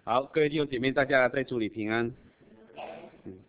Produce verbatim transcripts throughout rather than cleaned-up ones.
好，各位弟兄姐妹，大家在主里平安。嗯，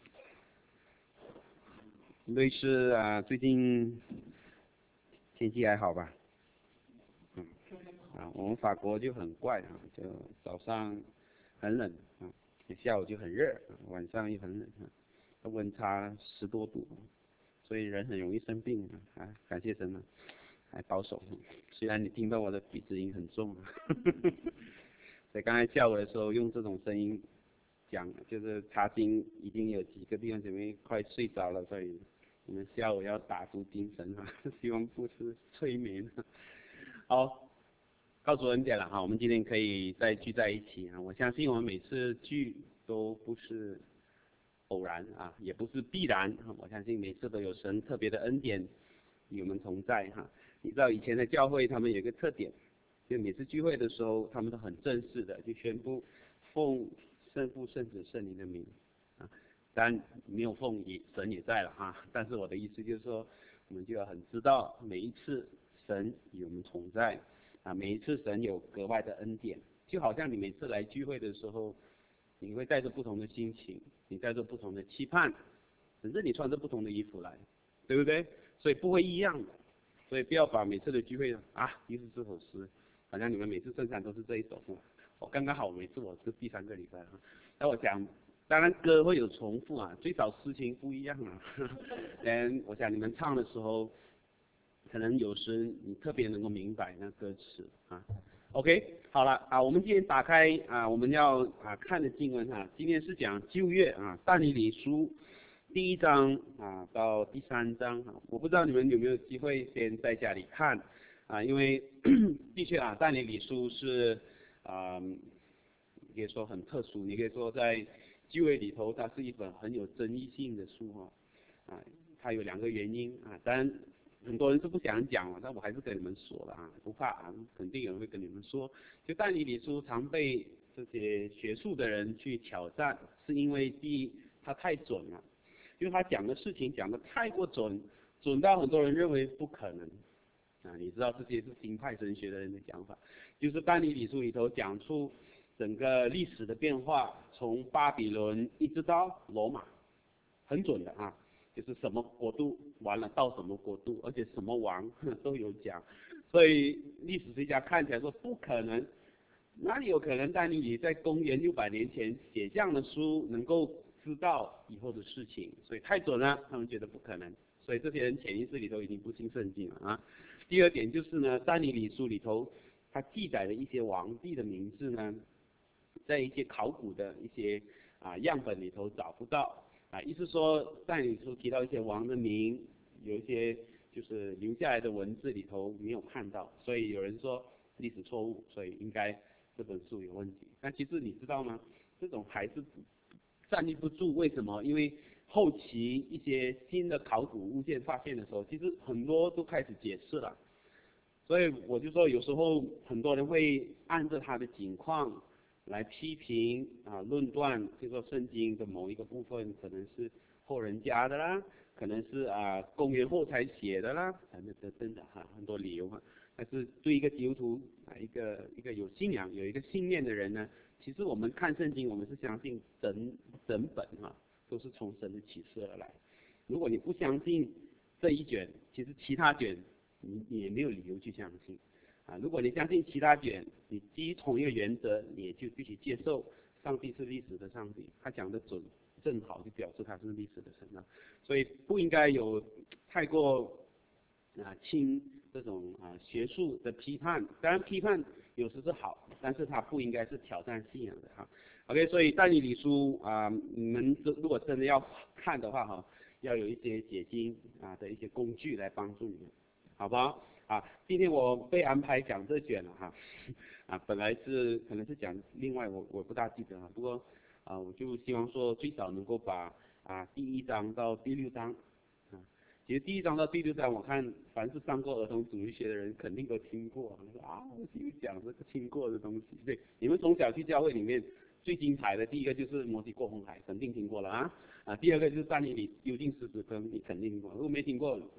瑞士啊，最近天气还好吧？嗯，啊，我们法国就很怪啊，就早上很冷啊，下午就很热，晚上又很冷啊，温差十多度，所以人很容易生病啊。啊，感谢神啊，还保守。虽然你听到我的鼻子音很重啊，所以刚才下午的时候用这种声音讲，就是查经已经有几个弟兄姐妹快睡着了，所以我们下午要打足精神啊，希望不是催眠。好，告诉恩典了哈，我们今天可以再聚在一起啊！我相信我们每次聚都不是偶然啊，也不是必然啊！我相信每次都有神特别的恩典与我们同在哈。你知道以前的教会他们有一个特点，就每次聚会的时候，他们都很正式的就宣布奉圣父、圣子、圣灵的名啊，当然没有奉也神也在了哈。但是我的意思就是说，我们就要很知道每一次神与我们同在。啊，每一次神有格外的恩典，就好像你每次来聚会的时候，你会带着不同的心情，你带着不同的期盼，甚至你穿着不同的衣服来，对不对？所以不会一样的，所以不要把每次的聚会啊，又是这首诗，好像你们每次圣餐都是这一首，我刚刚好每次我是第三个礼拜啊，那我想，当然歌会有重复啊，最少诗情不一样啊，嗯，我想你们唱的时候。可能有时你特别能够明白那歌词啊。OK， 好了啊，我们今天打开啊，我们要啊看的经文哈、啊，今天是讲旧约啊，但以理书第一章啊到第三章啊，我不知道你们有没有机会先在家里看啊，因为的确啊，但以理书是啊，你可以说很特殊，你可以说在旧约里头，它是一本很有争议性的书哈啊，它有两个原因啊，当然。很多人是不想讲了，但我还是跟你们说了啊，不怕啊，肯定有人会跟你们说。就但以理书常被这些学术的人去挑战，是因为第一，它太准了，因为他讲的事情讲的太过准，准到很多人认为不可能啊。你知道这些是新派神学的人的讲法，就是但以理书里头讲出整个历史的变化，从巴比伦一直到罗马，很准的啊。就是什么国度完了到什么国度，而且什么王都有讲，所以历史学家看起来说不可能，哪里有可能但以理在公元六百年前写这样的书能够知道以后的事情，所以太准了，他们觉得不可能，所以这些人潜意识里头已经不信圣经了啊。第二点就是呢，但以理书里头它记载的一些王帝的名字呢，在一些考古的一些啊样本里头找不到。啊，意思说，但以理书提到一些王的名，有一些就是留下来的文字里头没有看到，所以有人说历史错误，所以应该这本书有问题。但其实你知道吗？这种还是站立不住，为什么？因为后期一些新的考古物件发现的时候，其实很多都开始解释了。所以我就说，有时候很多人会按照他的情况。来批评啊，论断，就说圣经的某一个部分可能是后人加的啦，可能是啊公元后才写的啦，等等等等的哈，很多理由哈。但是对一个基督徒啊，一个一个有信仰、有一个信念的人呢，其实我们看圣经，我们是相信整整本哈，都是从神的启示而来。如果你不相信这一卷，其实其他卷你你也没有理由去相信。啊，如果你相信其他卷，你基于同一个原则，你也就必须接受上帝是历史的上帝，他讲的准，正好就表示他是历史的神啊，所以不应该有太过啊轻这种啊学术的批判，当然批判有时是好，但是它不应该是挑战信仰的哈。OK， 所以但以理书啊，你们如果真的要看的话哈，要有一些解经啊的一些工具来帮助你们，好不好？啊，今天我被安排讲这卷了哈，啊，本来是可能是讲另外我我不大记得了，不过啊，我就希望说最少能够把啊第一章到第六章，啊，其实第一章到第六章我看凡是上过儿童主义学的人肯定都听过，说啊，我就讲这个听过的东西，对，你们从小去教会里面最精彩的第一个就是摩西过红海，肯定听过了啊，啊，第二个就是但以理幽禁狮子坑，你肯定听过，如果没听过你。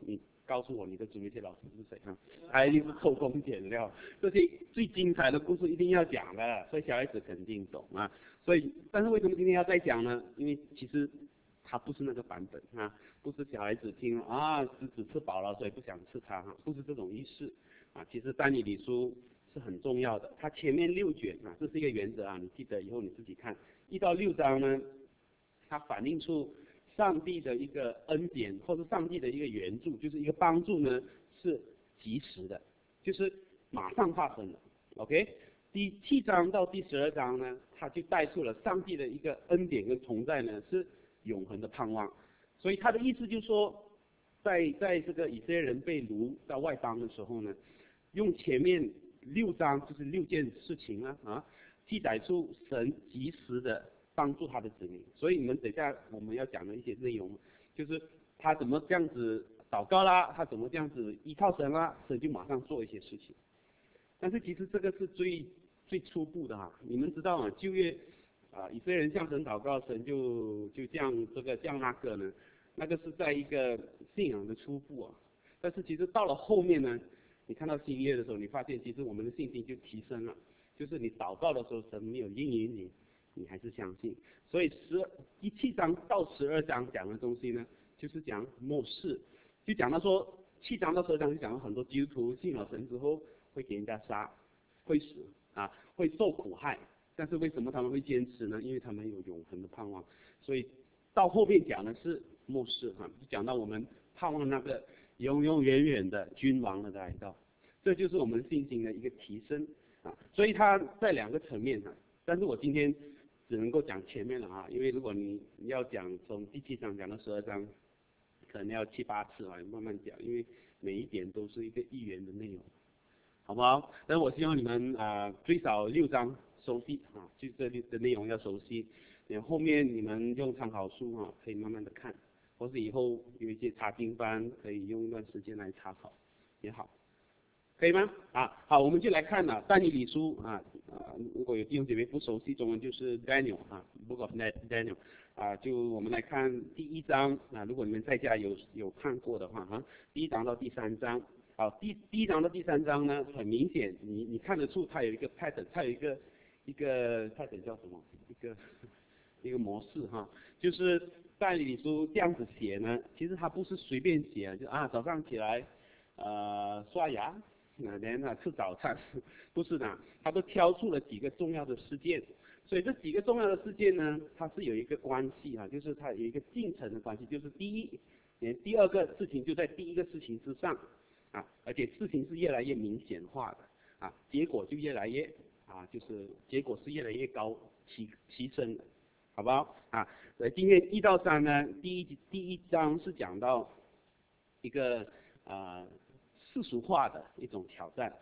告诉我你的主日学老师是谁啊？他一定是偷工减料，这些最精彩的故事一定要讲的，所以小孩子肯定懂啊。所以，但是为什么今天要再讲呢？因为其实它不是那个版本啊，不是小孩子听啊狮子吃饱了所以不想吃它哈，不是这种意思啊。其实但以理书是很重要的，它前面六卷啊，这是一个原则啊，你记得以后你自己看，一到六章呢，它反映出上帝的一个恩典，或者上帝的一个援助，就是一个帮助呢，是及时的，就是马上发生的。OK， 第七章到第十二章呢，它就带出了上帝的一个恩典跟同在呢，是永恒的盼望。所以他的意思就是说，在在这个以色列人被掳到外邦的时候呢，用前面六章就是六件事情啊啊，记载出神及时的帮助他的子民。所以你们等一下我们要讲的一些内容，就是他怎么这样子祷告啦，他怎么这样子依靠神啦，神就马上做一些事情。但是其实这个是最最初步的哈，你们知道吗？旧约啊，以色列人向神祷告，神就就这样这个这样那个呢，那个是在一个信仰的初步啊。但是其实到了后面呢，你看到新约的时候，你发现其实我们的信心就提升了，就是你祷告的时候，神没有应允你，你还是相信。所以十一七章到十二章讲的东西呢，就是讲末世，就讲到说七章到十二章就讲了很多基督徒信了神之后会给人家杀，会死啊，会受苦害。但是为什么他们会坚持呢？因为他们有永恒的盼望。所以到后面讲的是末世哈，就讲到我们盼望那个永永远远的君王的来到，这就是我们信心的一个提升啊。所以它在两个层面啊，但是我今天只能够讲前面了啊，因为如果你要讲从第七章讲到十二章，可能要七八次啊，慢慢讲，因为每一点都是一个一元的内容。好不好？但是我希望你们啊、呃、最少六章熟悉啊，就这里的内容要熟悉。然后后面你们用参考书啊，可以慢慢的看，或是以后有一些查经班，可以用一段时间来查考也好，可以吗？啊，好，我们就来看了但以理书啊啊，如果有弟兄姐妹不熟悉中文，就是 Daniel 啊 ，Book of Daniel 啊，就我们来看第一章啊，如果你们在家有有看过的话啊，第一章到第三章。好，第第一章到第三章呢，很明显，你你看得出它有一个 pattern， 它有一个一个 pattern 叫什么？一个一个模式哈，就是但以理书这样子写呢，其实它不是随便写，就啊早上起来，呃刷牙，那连啊吃早餐，不是的，它都挑出了几个重要的事件，所以这几个重要的事件呢，它是有一个关系啊，就是它有一个进程的关系，就是第一，连第二个事情就在第一个事情之上。啊，而且事情是越来越明显化的，啊，结果就越来越啊，就是结果是越来越高提提升的，好不好？啊，呃，今天一到三呢，第一第一章是讲到一个啊世俗化的一种挑战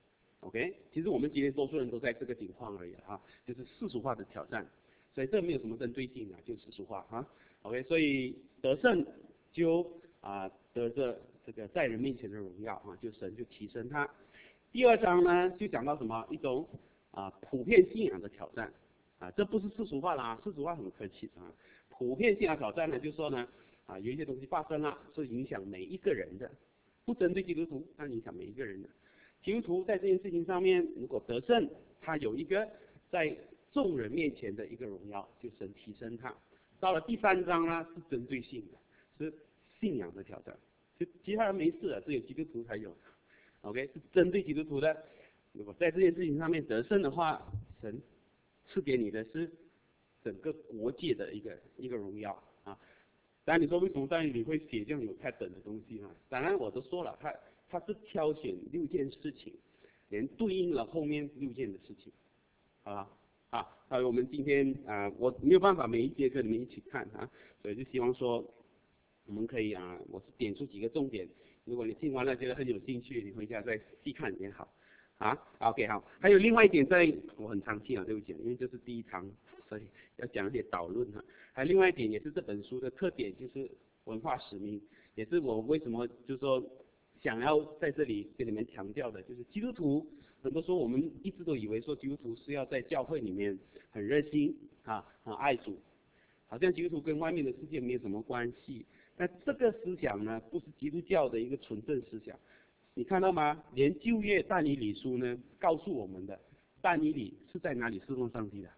，OK， 其实我们今天多数人都在这个情况而已啊，就是世俗化的挑战，所以这没有什么针对性的，就世俗化啊 ，OK， 所以得胜就啊得着这个在人面前的荣耀啊，就神就提升他。第二章呢，就讲到什么一种啊普遍信仰的挑战啊，这不是世俗化啦，世俗化很客气啊。普遍信仰挑战呢，就是说呢啊有一些东西发生了，是影响每一个人的，不针对基督徒，但影响每一个人的。基督徒在这件事情上面，如果得胜，他有一个在众人面前的一个荣耀，就神提升他。到了第三章呢，是针对性的，是信仰的挑战。就其他人没事的，只有基督徒才有 ，OK， 是针对基督徒的。如果在这件事情上面得胜的话，神赐给你的是整个国界的一个一个荣耀啊。当然你说为什么在你会写这样有 pattern 的东西啊？当然我都说了，他他是挑选六件事情，连对应了后面六件的事情，好吧？啊，那我们今天啊，我没有办法每一节跟你们一起看啊，所以就希望说。我们可以啊，我是点出几个重点，如果你听完了觉得很有兴趣，你回家再细看也好，啊 ，OK 好。还有另外一点在，我很长气啊，对不起，因为这是第一堂，所以要讲一些导论哈。还有另外一点也是这本书的特点，就是文化使命，也是我为什么就是说想要在这里跟你们强调的，就是基督徒，很多时候我们一直都以为说基督徒是要在教会里面很热心啊，很爱主。好像基督徒跟外面的世界没有什么关系， 那这个思想呢，不是基督教的一个纯正思想。你看到吗？连旧约但以理书呢，告诉我们的，但以理是在哪里侍奉上帝的？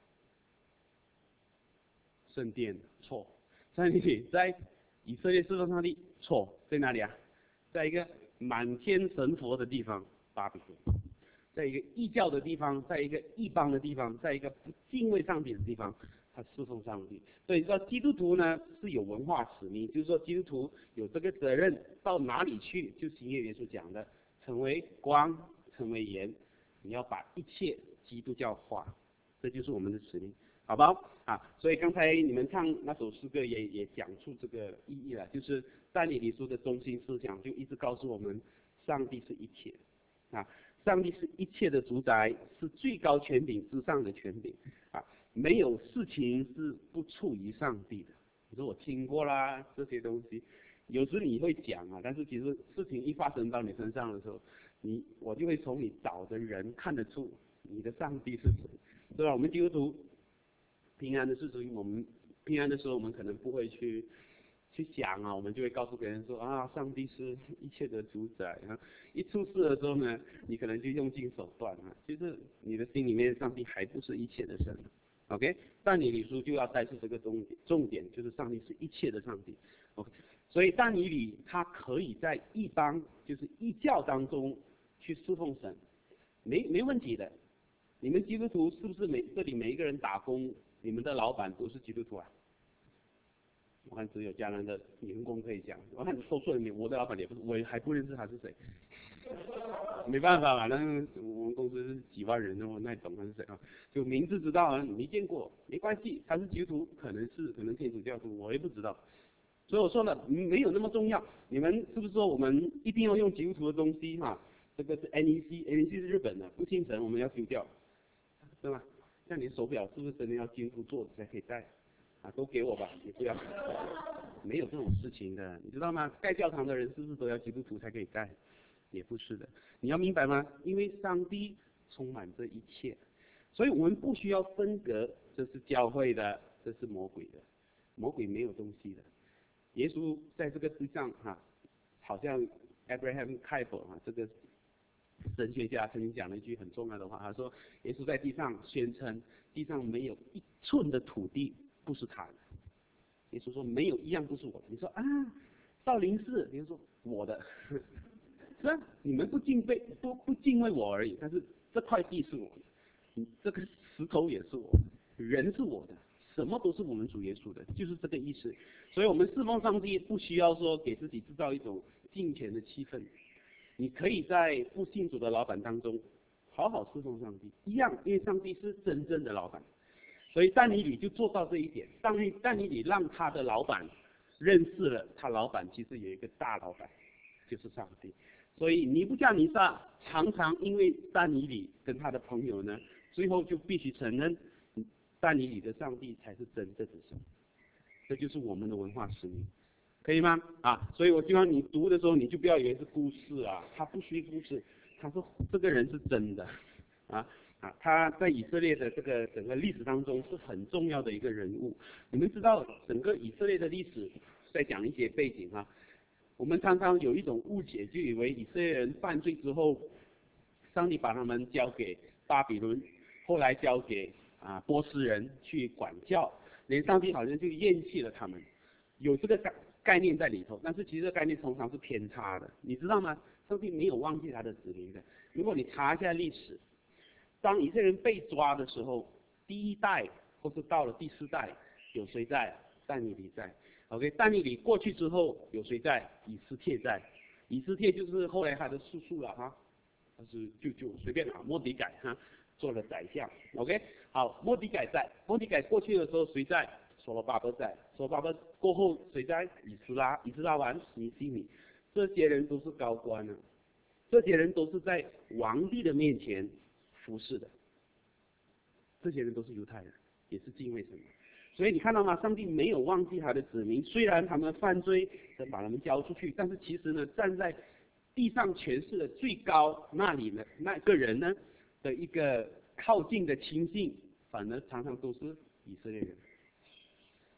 圣殿，错。但以理在以色列侍奉上帝，错，在哪里啊？在一个满天神佛的地方，巴比伦。在一个异教的地方，在一个异邦的地方，在一个不敬畏上帝的地方，他侍奉上帝。所以说，基督徒呢是有文化使命，就是说基督徒有这个责任，到哪里去，就新约耶稣讲的，成为光，成为盐，你要把一切基督教化，这就是我们的使命，好不好？啊，所以刚才你们唱那首诗歌也也讲出这个意义了，就是但以理书的中心思想就一直告诉我们，上帝是一切，啊。上帝是一切的主宰，是最高权柄之上的权柄啊！没有事情是不出于上帝的。你说我听过啦，这些东西，有时你会讲啊，但是其实事情一发生到你身上的时候，你我就会从你找的人看得出你的上帝是谁，对吧？我们基督徒平安的事情，我们平安的时候，我们可能不会去。去想啊，我们就会告诉别人说啊，上帝是一切的主宰啊。一出事的时候呢，你可能就用尽手段啊。其实你的心里面，上帝还不是一切的神。OK， 但以理书就要带出这个重点，重点就是上帝是一切的上帝。OK， 所以但以理他可以在异邦，就是异教当中去侍奉神，没没问题的。你们基督徒是不是每这里每一个人打工，你们的老板都是基督徒啊？我看只有迦南的员工可以讲，我看说出来，我的老板也不是，我还不认识他是谁，没办法嘛，那我们公司是几万人，我那懂他是谁啊？就名字知道啊，没见过，没关系，他是基督徒，可能是可能天主教徒，我也不知道。所以我说了，没有那么重要。你们是不是说我们一定要用基督徒的东西嘛？这个是 N E C，N E C 是日本的，不信神我们要丢掉，对吧？像你手表是不是真的要基督徒做的才可以戴？啊，都给我吧，你不要，没有这种事情的，你知道吗？盖教堂的人是不是都要基督徒才可以盖？也不是的，你要明白吗？因为上帝充满这一切，所以我们不需要分隔，这是教会的，这是魔鬼的，魔鬼没有东西的。耶稣在这个地上哈、啊，好像 Abraham Kuyper 啊，这个神学家曾经讲了一句很重要的话，他说耶稣在地上宣称，地上没有一寸的土地不是他的。耶稣说没有一样不是我的。你说啊，少林寺，耶稣说我的，是啊，你们不敬畏不不敬畏我而已，但是这块地是我的，这个石头也是我的，人是我的，什么都是我们主耶稣的，就是这个意思。所以我们侍奉上帝不需要说给自己制造一种敬虔的气氛，你可以在不信主的老板当中好好侍奉上帝，一样，因为上帝是真正的老板。所以但以理就做到这一点，但以但以理让他的老板认识了，他老板其实有一个大老板，就是上帝。所以尼布甲尼撒常常因为但以理跟他的朋友呢，最后就必须承认但以理的上帝才是真正的神。这就是我们的文化使命，可以吗？啊，所以我希望你读的时候，你就不要以为是故事啊，他不是故事，他说这个人是真的，啊。啊，他在以色列的这个整个历史当中是很重要的一个人物。你们知道，整个以色列的历史在讲一些背景啊。我们常常有一种误解，就以为以色列人犯罪之后，上帝把他们交给巴比伦，后来交给啊波斯人去管教，连上帝好像就厌弃了他们，有这个概概念在里头。但是其实这个概念通常是偏差的，你知道吗？上帝没有忘记他的子民的。如果你查一下历史。当以色列人被抓的时候，第一代或是到了第四代，有谁在？但以理在。OK， 但以理过去之后，有谁在？以斯帖在。以斯帖就是后来他的叔叔了哈，他是舅舅，随便啊，末底改哈做了宰相。OK， 好，末底改在。末底改过去的时候谁在？所罗巴伯在。所罗巴伯过后谁在？以斯拉、以斯拉王、尼希米，这些人都是高官啊，这些人都是在王帝的面前服侍的，这些人都是犹太人，也是敬畏神的。所以你看到吗？上帝没有忘记他的子民，虽然他们犯罪，神把他们交出去，但是其实呢，站在地上权势的最高那里呢，那个人呢的一个靠近的亲信，反而常常都是以色列人。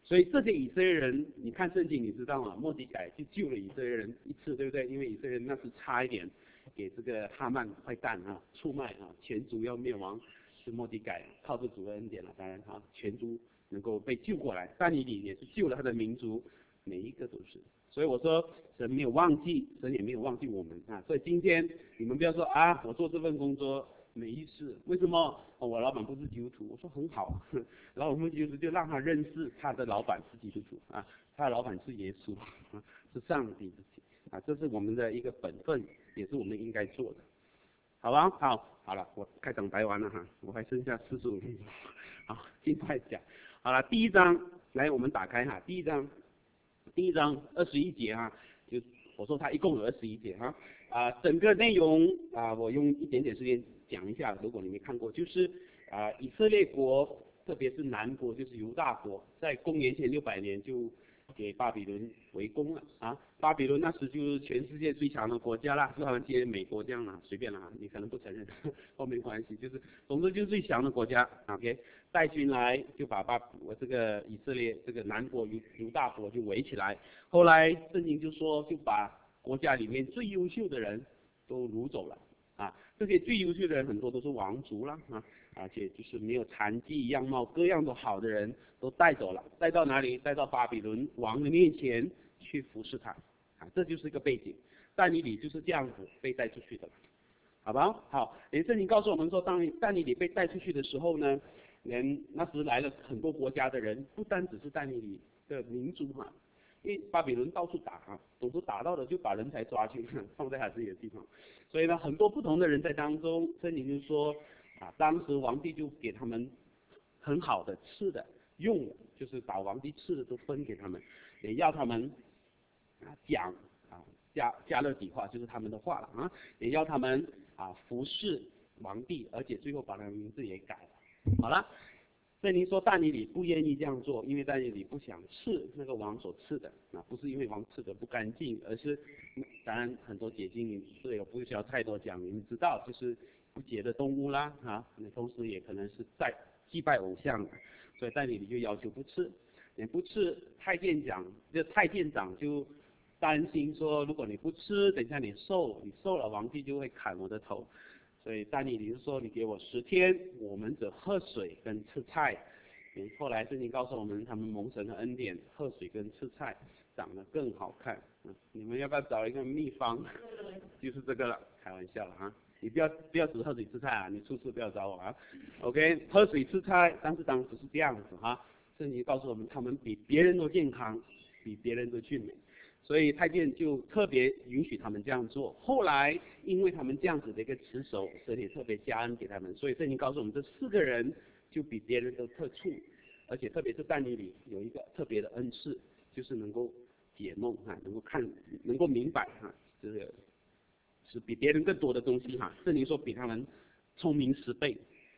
所以这些以色列人，你看圣经，你知道吗？末底改就救了以色列人一次，对不对？因为以色列人那时差一点给这个哈曼坏蛋啊出卖啊，全族要灭亡，是末底改靠着主的恩典了，当然哈，全族能够被救过来。但以理也是救了他的民族，每一个都是。所以我说，神没有忘记，神也没有忘记我们啊。所以今天你们不要说啊，我做这份工作没意思，为什么？哦、我老板不是基督徒，我说很好，然后我们基督徒就让他认识他的老板是基督徒啊，他的老板是耶稣，啊、是上帝自己啊，这是我们的一个本分，也是我们应该做的，好吧？好，好了，我开场白完了哈，我还剩下四十五分钟，好，尽快讲。好了，第一章，来我们打开哈，第一章，第一章二十一节哈，就我说它一共有二十一节哈，啊，整个内容啊，我用一点点时间讲一下，如果你没看过，就是啊，以色列国，特别是南国，就是犹大国，在公元前六百年就给巴比伦围攻了啊！巴比伦那时就是全世界最强的国家啦，就好像今天美国这样啦，随便啦，你可能不承认，都没关系，就是总之就是最强的国家。OK， 带军来就把巴我这个以色列这个南国犹犹大国就围起来，后来圣经就说就把国家里面最优秀的人都掳走了啊！这些最优秀的人很多都是王族啦啊！而且就是没有残疾、样貌各样都好的人都带走了，带到哪里？带到巴比伦王的面前去服侍他，啊，这就是一个背景。但以理就是这样子被带出去的，好吧？好，连圣经告诉我们说，当但以理被带出去的时候呢，连那时来了很多国家的人，不单只是但以理的民族哈，因为巴比伦到处打哈，总是打到了就把人才抓去放在他自己的地方，所以呢，很多不同的人在当中，圣经就说。啊，当时皇帝就给他们很好的吃的、用的，就是把皇帝吃的都分给他们，也要他们啊讲啊加加勒底话，就是他们的话了啊，也要他们啊服侍皇帝，而且最后把他的名字也改了。好了，圣经说但以理不愿意这样做，因为但以理不想吃那个王所吃的，啊，不是因为王吃的不干净，而是当然很多解经这也不需要太多讲，你们知道就是。不洁的动物啦，啊，那同时也可能是在祭拜偶像的，所以但以理就要求不吃，也不吃。太监长，这太监长就担心说，如果你不吃，等一下你瘦，你瘦了，皇帝就会砍我的头。所以但以理就说，你给我十天，我们只喝水跟吃菜。后来圣经告诉我们，他们蒙神的恩典，喝水跟吃菜长得更好看。嗯、你们要不要找一个秘方？就是这个了，开玩笑了啊。你不要不要只喝水吃菜啊！你出事不要找我啊 ！OK， 喝水吃菜，但是当时是这样子哈。圣经告诉我们，他们比别人都健康，比别人都俊美，所以太监就特别允许他们这样做。后来因为他们这样子的一个持守，神也特别加恩给他们，所以圣经告诉我们，这四个人就比别人都特殊，而且特别是但以理有一个特别的恩赐，就是能够解梦哈，能够看，能够明白哈，这个。是比别人更多的东西哈，圣经说比他们聪明十倍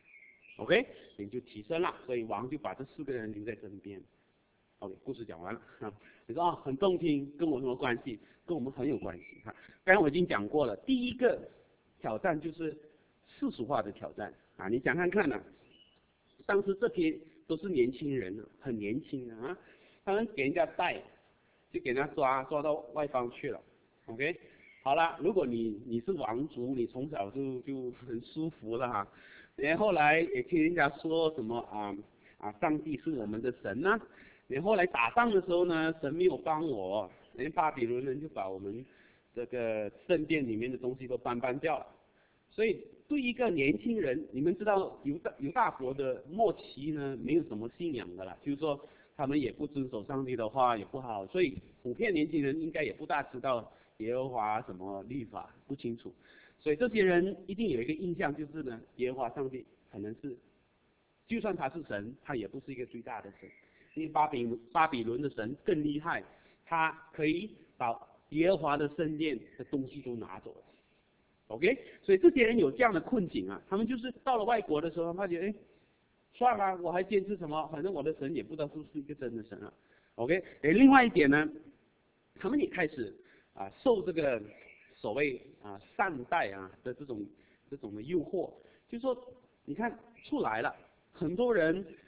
，OK， 你就提升了，所以王就把这四个人留在身边。OK， 故事讲完了啊，你说啊很动听，跟我什么关系？跟我们很有关系哈。刚才我已经讲过了，第一个挑战就是世俗化的挑战啊，你想看看呢、啊？当时这批都是年轻人了，很年轻的啊，他们给人家带，就给人家抓抓到外方去了 ，OK。好了，如果你你是王族，你从小就就很舒服了哈。然后后来也听人家说什么啊啊，上帝是我们的神呐、啊。然后来打仗的时候呢，神没有帮我，连巴比伦人就把我们这个圣殿里面的东西都搬搬掉了。所以对一个年轻人，你们知道犹大犹大国的末期呢，没有什么信仰的啦，就是说他们也不遵守上帝的话，也不好，所以普遍年轻人应该也不大知道。耶和华什么律法不清楚，所以这些人一定有一个印象，就是呢，耶和华上帝可能是，就算他是神，他也不是一个最大的神，因为巴比巴比伦的神更厉害，他可以把耶和华的圣殿的东西都拿走了。OK， 所以这些人有这样的困境啊，他们就是到了外国的时候，发觉哎，算了，我还坚持什么？反正我的神也不知道是不是一个真的神啊。OK， 哎，另外一点呢，他们也开始。啊，受这个所谓啊善待啊的这种这种的诱惑，就是说，你看出来了，很多人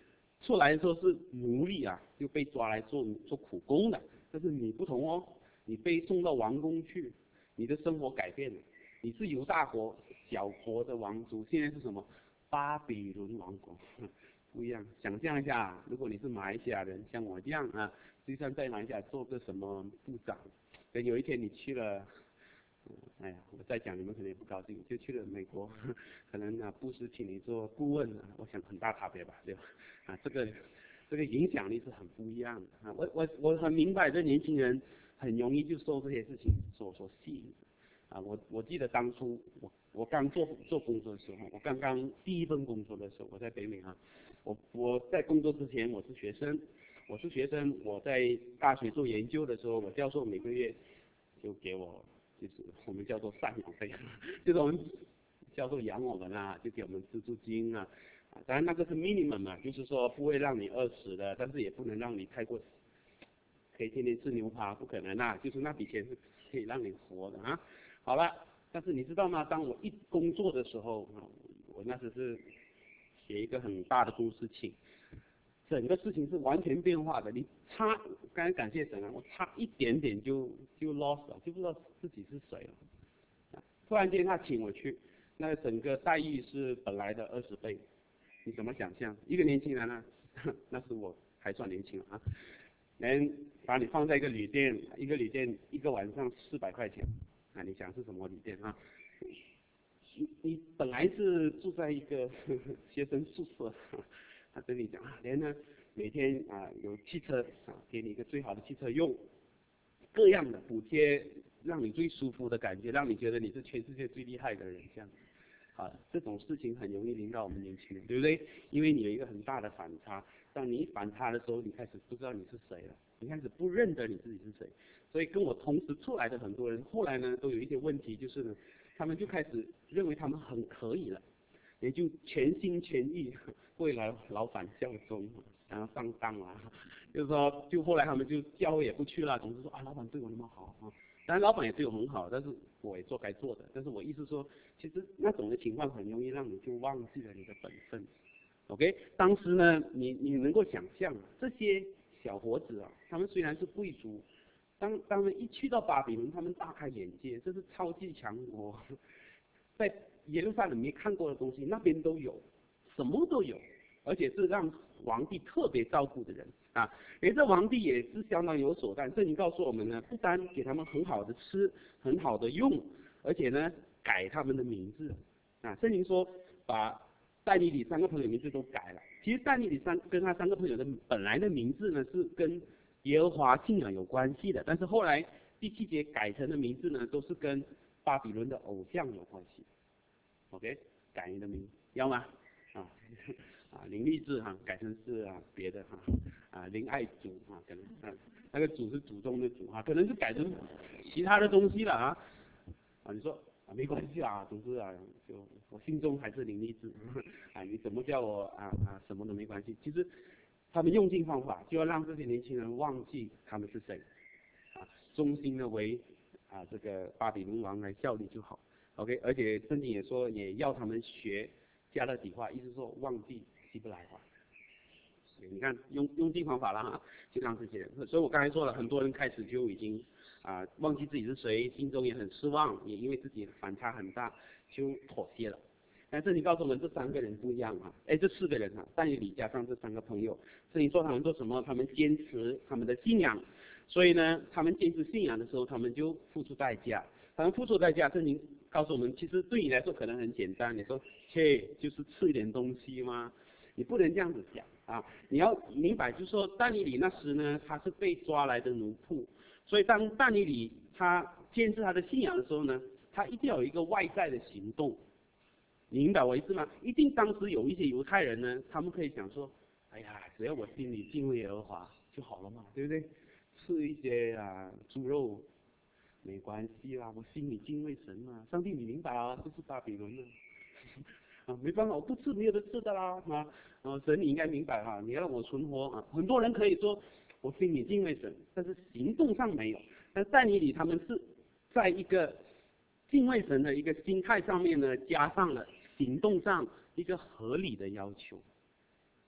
出来的时候是奴隶啊，就被抓来做做苦工的。但是你不同哦，你被送到王宫去，你的生活改变了，你是犹大国小国的王族，现在是什么？巴比伦王国，不一样。想象一下，如果你是马来西亚人，像我这样啊，就算在马来西亚做个什么部长，等有一天你去了。哎呀，我再讲你们可能也不高兴，就去了美国，可能啊，布什请你做顾问啊，我想很大差别吧，对吧？啊，这个这个影响力是很不一样的啊。我我我很明白，这年轻人很容易就受这些事情所所吸引啊。我我记得当初我我刚做做工作的时候，我刚刚第一份工作的时候，我在北美啊，我我在工作之前我是学生，我是学生，我在大学做研究的时候，我教授每个月就给我。就是我们叫做赡养费，就是我们教授养我们啊，就给我们资助金啊，啊，当然那个是 minimum 嘛，就是说不会让你饿死的，但是也不能让你太过，可以天天吃牛扒，不可能啊，就是那笔钱是可以让你活的啊。好了，但是你知道吗？当我一工作的时候啊，我那时是写一个很大的公司请。整个事情是完全变化的，你差，刚才感谢神啊，我差一点点就就 lost 了，就不知道自己是谁了。突然间他请我去，那整个待遇是本来的二十倍，你怎么想象？一个年轻人呢，那是我还算年轻啊，能把你放在一个旅店，一个旅店一个晚上四百块钱，啊，你想是什么旅店啊？你你本来是住在一个呵呵学生宿舍。他跟你讲啊，连呢每天啊有汽车啊，给你一个最好的汽车用，各样的补贴，让你最舒服的感觉，让你觉得你是全世界最厉害的人，这样。啊，这种事情很容易临到我们年轻人，对不对？因为你有一个很大的反差，当你一反差的时候，你开始不知道你是谁了，你开始不认得你自己是谁。所以跟我同时出来的很多人，后来呢都有一些问题，就是呢，他们就开始认为他们很可以了。也就全心全意为了老板效忠，然后上当了，就是说，就后来他们就教会也不去了，总是说啊，老板对我那么好啊，当然老板也对我很好，但是我也做该做的，但是我意思说，其实那种的情况很容易让你就忘记了你的本分。OK， 当时呢，你你能够想象这些小伙子啊，他们虽然是贵族，当当他们一去到巴比伦，他们大开眼界，这是超级强国，在耶路撒冷没看过的东西，那边都有，什么都有，而且是让皇帝特别照顾的人啊。而这皇帝也是相当有手段，圣经告诉我们呢，不单给他们很好的吃，很好的用，而且呢改他们的名字啊。圣经说把但以理三个朋友名字都改了。其实但以理三跟他三个朋友的本来的名字呢是跟耶和华信仰有关系的，但是后来第七节改成的名字呢都是跟巴比伦的偶像有关系。OK， 改你的名要吗？啊啊，林立志哈改成是啊别的哈啊林爱祖啊可能啊那个祖是祖宗的祖哈，可能是改成其他的东西了啊啊你说啊没关系啊，总之啊就我心中还是林立志啊你怎么叫我啊啊什么都没关系。其实他们用尽方法就要让这些年轻人忘记他们是谁啊，忠心的为啊这个巴比伦王来效力就好。OK， 而且圣经也说，也要他们学加勒底话，意思说忘记希伯来话。你看用用尽方法了哈，就让这些人。所以我刚才说了，很多人开始就已经啊忘记自己是谁，心中也很失望，也因为自己反差很大，就妥协了。但圣经告诉我们，这三个人不一样啊，哎，这四个人啊，但以理加上这三个朋友，圣经说他们做什么？他们坚持他们的信仰，所以呢，他们坚持信仰的时候，他们就付出代价。他们付出代价，圣经告诉我们，其实对你来说可能很简单，你说切就是吃一点东西吗？你不能这样子讲啊！你要明白，就是说但以理那时呢，他是被抓来的奴仆，所以当但以理他坚持他的信仰的时候呢，他一定要有一个外在的行动。你明白我意思吗？一定当时有一些犹太人呢，他们可以想说，哎呀，只要我心里敬畏耶和华就好了嘛，对不对？吃一些啊猪肉没关系啦，我心里敬畏神嘛。上帝你明白啊，这是巴比伦啊，啊没办法，我不吃没有的吃的啦啊，啊神你应该明白哈、啊，你让我存活啊。很多人可以说我心里敬畏神，但是行动上没有。但但以理他们是在一个敬畏神的一个心态上面呢，加上了行动上一个合理的要求。那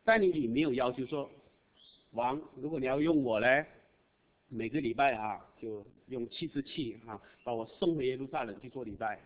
但尼里没有要求说，王，如果你要用我嘞，每个礼拜啊，就用七十七啊，把我送回耶路撒冷去做礼拜。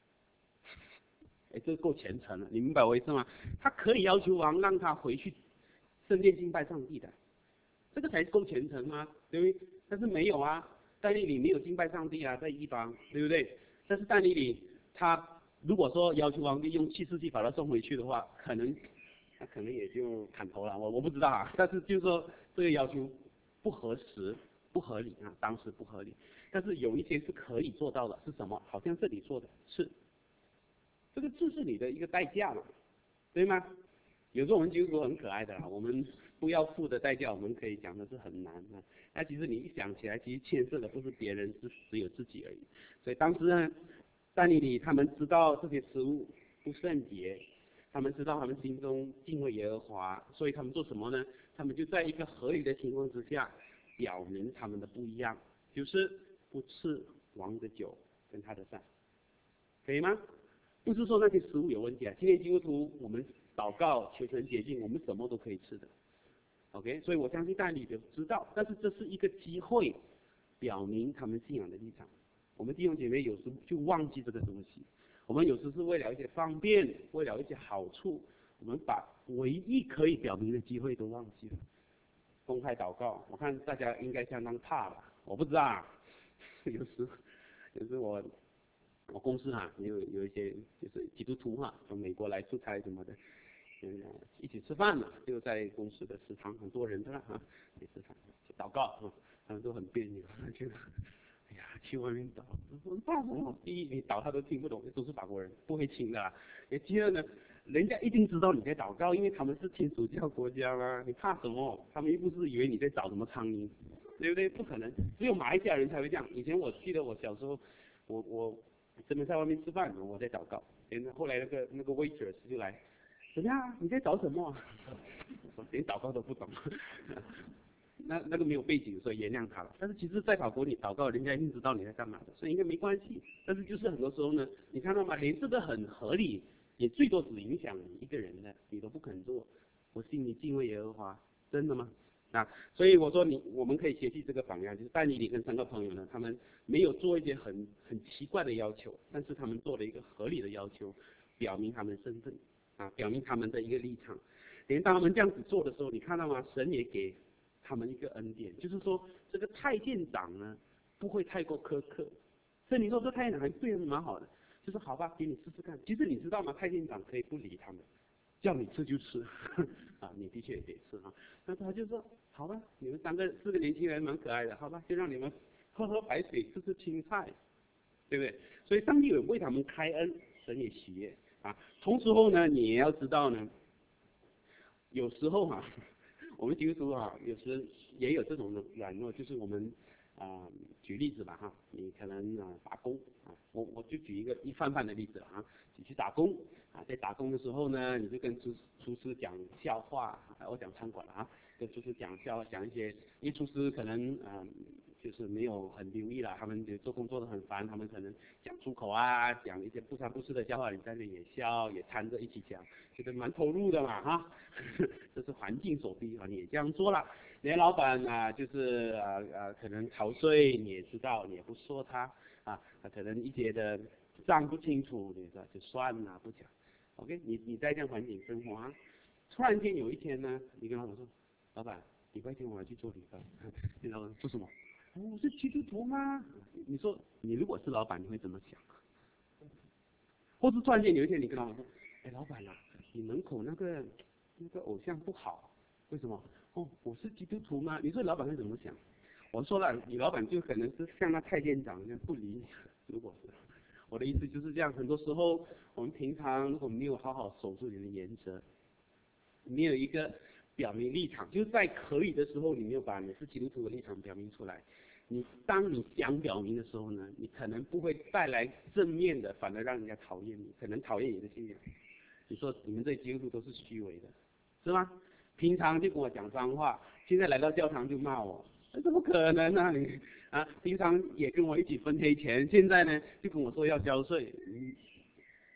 哎，这够虔诚了，你明白我意思吗？他可以要求王让他回去圣殿敬拜上帝的，这个才够虔诚吗？对不对？但是没有啊，但尼里没有敬拜上帝啊，在一方，对不对？但是但尼里他如果说要求皇帝用七世纪把他送回去的话，可能那可能也就砍头了，我我不知道啊。但是就是说这个要求不合时、不合理啊，当时不合理。但是有一些是可以做到的，是什么？好像这里说的是。这个就是你的一个代价嘛，对吗？有时候我们基督徒很可爱的啦，我们不要付的代价，我们可以讲的是很难的。那其实你一想起来，其实牵涉的不是别人，是只有自己而已。所以当时呢，但以理他们知道这些食物不圣洁，他们知道他们心中敬畏耶和华，所以他们做什么呢？他们就在一个合理的情况之下，表明他们的不一样，就是不吃王的酒跟他的饭，可以吗？不是说那些食物有问题啊，今天基督徒我们祷告求神洁净，我们什么都可以吃的 ，OK， 所以我相信大家都知道，但是这是一个机会，表明他们信仰的立场。我们弟兄姐妹有时就忘记这个东西，我们有时是为了一些方便，为了一些好处，我们把唯一可以表明的机会都忘记了。公开祷告，我看大家应该相当怕吧，我不知道啊，有时有时我。我公司哈、啊、有有一些就是基督徒哈、啊、从美国来出差什么的，嗯，一起吃饭嘛，就在公司的食堂，很多人的啦哈，一起吃饭，去祷告啊，他们都很别扭，觉得，哎呀，去外面祷，我怕什么？第一，你祷他都听不懂，都是法国人，不会听的啦。也第二呢，人家一定知道你在祷告，因为他们是天主教国家啦，你怕什么？他们又不是以为你在找什么苍蝇，对不对？不可能，只有马来西亚人才会这样。以前我记得我小时候，我我。真的在外面吃饭，我在祷告。然后后来那个那个 waitress 就来，怎么样？你在找什么？我连祷告都不懂。那那个没有背景，所以原谅他了。但是其实，在法国你祷告，人家一定知道你在干嘛的，所以应该没关系。但是就是很多时候呢，你看到吗？连这个很合理，也最多只影响你一个人的，你都不肯做。我心里敬畏耶和华，真的吗？啊，所以我说你，我们可以学习这个榜样，就是但以理跟三个朋友呢，他们没有做一些很很奇怪的要求，但是他们做了一个合理的要求，表明他们的身份，啊，表明他们的一个立场。连当他们这样子做的时候，你看到吗？神也给他们一个恩典，就是说这个太监长呢不会太过苛刻。所以你说这太监长还对他们蛮好的，就是好吧，给你试试看。其实你知道吗？太监长可以不理他们。叫你吃就吃，啊，你的确也得吃啊。那他就说，好吧，你们三个四个年轻人蛮可爱的，好吧，就让你们喝喝白水，吃吃青菜，对不对？所以上帝有为他们开恩，神也喜悦啊。同时候呢，你也要知道呢，有时候啊，我们基督徒啊，有时也有这种的软弱，就是我们啊、呃，举例子吧哈，你可能啊打工啊，我我就举一个一泛泛的例子啊，你去打工。啊，在打工的时候呢，你就跟厨厨师讲笑话，我讲餐馆了啊，跟厨师讲笑话，讲一些，因为厨师可能嗯、呃，就是没有很留意了，他们做工作的很烦，他们可能讲出口啊，讲一些不三不四的笑话，你在那也笑，也掺着一起讲，觉得蛮投入的嘛哈，这是环境所逼啊，你也这样做了，你的老板啊，就是啊啊可能逃税，你也知道，你也不说他啊，他可能一些的账不清楚，你说就算了，不讲。OK， 你你在这样环境生活啊，突然间有一天呢，你跟老板说，老板，礼拜天我要去做礼拜，你老板做什么？哦，我是基督徒吗？你说你如果是老板，你会怎么想？或是突然间有一天你跟老板说，哎，老板啊，你门口那个那个偶像不好，为什么？哦，我是基督徒吗？你说老板会怎么想？我说了，你老板就可能是像那太监长一样不理你，如果是。我的意思就是这样，很多时候我们平常如果没有好好守住你的原则，没有一个表明立场，就是在可以的时候，你没有把你是基督徒的立场表明出来。你当你想表明的时候呢，你可能不会带来正面的，反而让人家讨厌你，可能讨厌你的信仰。你说你们这基督徒都是虚伪的，是吗？平常就跟我讲脏话，现在来到教堂就骂我。怎么可能呢、啊？你啊，平常也跟我一起分黑钱，现在呢就跟我说要交税，你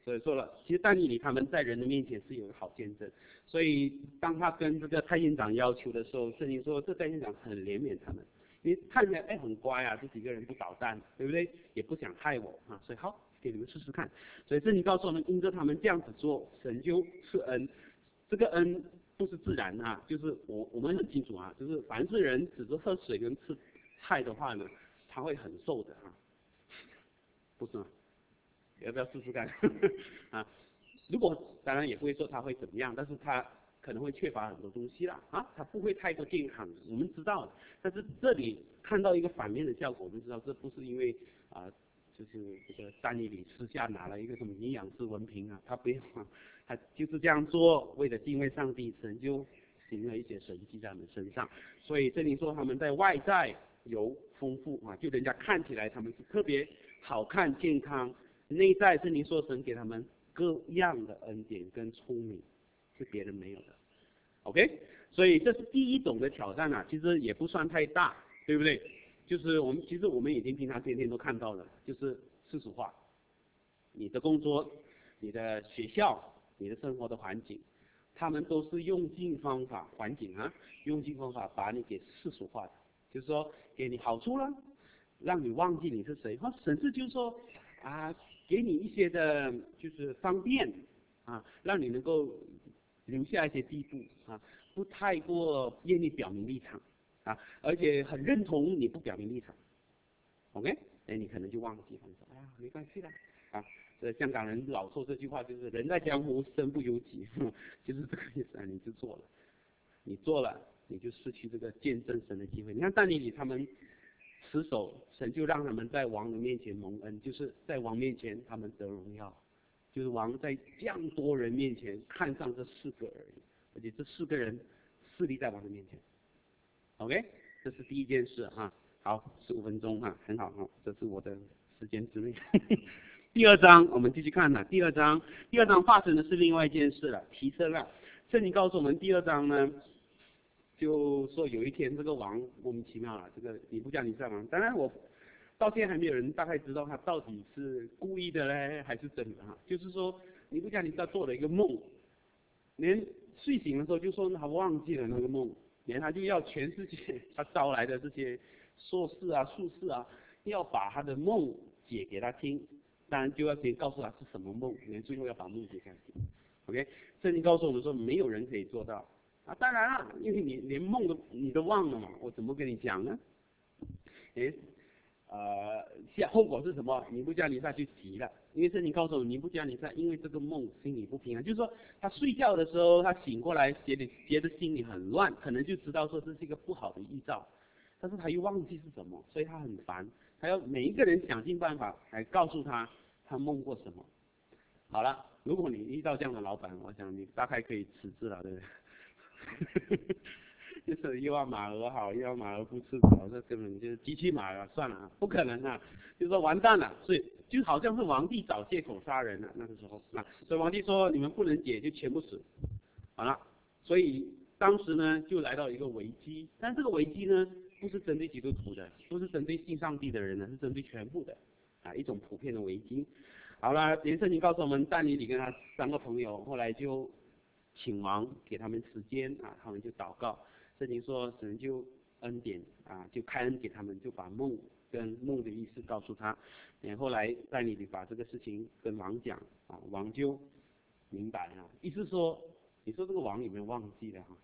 所以说了，其实但以理他们在人的面前是有个好见证，所以当他跟这个太监长要求的时候，圣经说这太监长很怜悯他们，因为看起来哎很乖啊，这几个人不捣蛋，对不对？也不想害我啊，所以好给你们试试看。所以圣经告诉我们，因着他们这样子做，神就赐恩，这个恩不是自然啊，就是我我们很清楚啊，就是凡是人只是喝水跟吃菜的话呢，他会很瘦的啊，不是吗？要不要试试看？啊，如果当然也不会说他会怎么样，但是他可能会缺乏很多东西啦，啊，他不会太过健康，我们知道的。但是这里看到一个反面的效果，我们知道这不是因为啊，就是这个但以理私下拿了一个什么营养师文凭啊，他不要，他就是这样做，为了敬畏上帝，神就行了一些神迹在他们身上。所以这里说他们在外在有丰富啊，就人家看起来他们是特别好看健康。内在圣经说神给他们各样的恩典跟聪明，是别人没有的。OK， 所以这是第一种的挑战啊，其实也不算太大，对不对？就是我们其实我们已经平常天天都看到了，就是世俗化，你的工作、你的学校、你的生活的环境，他们都是用尽方法环境啊，用尽方法把你给世俗化的，就是说给你好处了，让你忘记你是谁，或甚至就是说啊。给你一些的，就是方便啊，让你能够留下一些地步啊，不太过愿意表明立场啊，而且很认同你不表明立场 ，OK， 哎，你可能就忘记，你说哎呀没关系啦啊，这香港人老说这句话就是人在江湖身不由己，就是这个意思啊，你就做了，你做了你就失去这个见证神的机会。你看但以理他们。持守，神就让他们在王的面前蒙恩，就是在王面前他们得荣耀，就是王在这样多人面前看上这四个而已，而且这四个人势力在王的面前。OK， 这是第一件事啊。好，十五分钟啊，很好啊，这是我的时间之内。第二章我们继续看了，第二章，第二章发生的是另外一件事了，提升了。圣经告诉我们，第二章呢。就说有一天这个王莫名其妙了，这个尼布甲尼撒王，当然我到现在还没有人大概知道他到底是故意的嘞还是真的哈。就是说尼布甲尼撒做了一个梦，连睡醒的时候就说他忘记了那个梦，连他就要全世界他招来的这些硕士啊术士啊，要把他的梦解给他听，当然就要先告诉他是什么梦，连最后要把梦解给他听。OK， 圣经告诉我们说没有人可以做到。啊，当然了，因为你连梦都你都忘了嘛，我怎么跟你讲呢？哎，呃，下后果是什么？尼布甲尼撒就急了，因为圣经告诉我们，尼布甲尼撒因为这个梦心里不平安，就是说他睡觉的时候，他醒过来觉得觉得心里很乱，可能就知道说这是一个不好的预兆，但是他又忘记是什么，所以他很烦，他要每一个人想尽办法来告诉他他梦过什么。好了，如果你遇到这样的老板，我想你大概可以辞职了，对不对？就是又要马儿好，又要马儿不吃草，这根本就是机器马了，算了啊，不可能啊，就说完蛋了，所以就好像是皇帝找借口杀人了那个时候啊，所以皇帝说你们不能解，就全部死，好了，所以当时呢就来到一个危机，但这个危机呢不是针对基督徒的，不是针对信上帝的人呢，是针对全部的啊，一种普遍的危机。好了，连圣经告诉我们，但以理跟他三个朋友后来就。请王给他们时间啊，他们就祷告。圣经说神就恩典啊，就开恩给他们，就把梦跟梦的意思告诉他。然后来带你把这个事情跟王讲啊，王就明白啊。意思说，你说这个王有没有忘记了哈？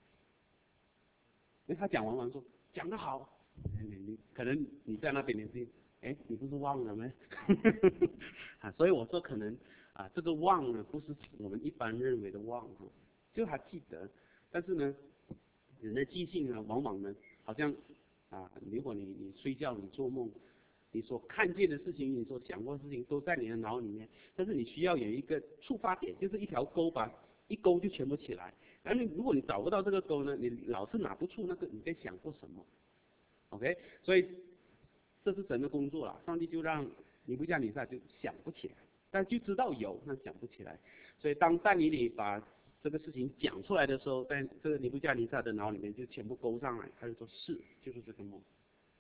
因为他讲完王说讲得好，你可能你在那边你是哎，你不是忘了吗？啊，所以我说可能。啊，这个忘呢，不是我们一般认为的忘哈，就还记得，但是呢，人的记性呢，往往呢，好像啊，如果你你睡觉你做梦，你所看见的事情，你所想过的事情都在你的脑里面，但是你需要有一个触发点，就是一条钩把一勾就全部起来。而你如果你找不到这个钩呢，你老是拿不出那个你在想过什么 ，OK？ 所以这是神的工作啦，上帝就让尼布甲尼撒就想不起来。但就知道有，但想不起来。所以当但以理把这个事情讲出来的时候，在这个尼布甲尼撒的脑里面就全部勾上来，他就说是，就是这个梦。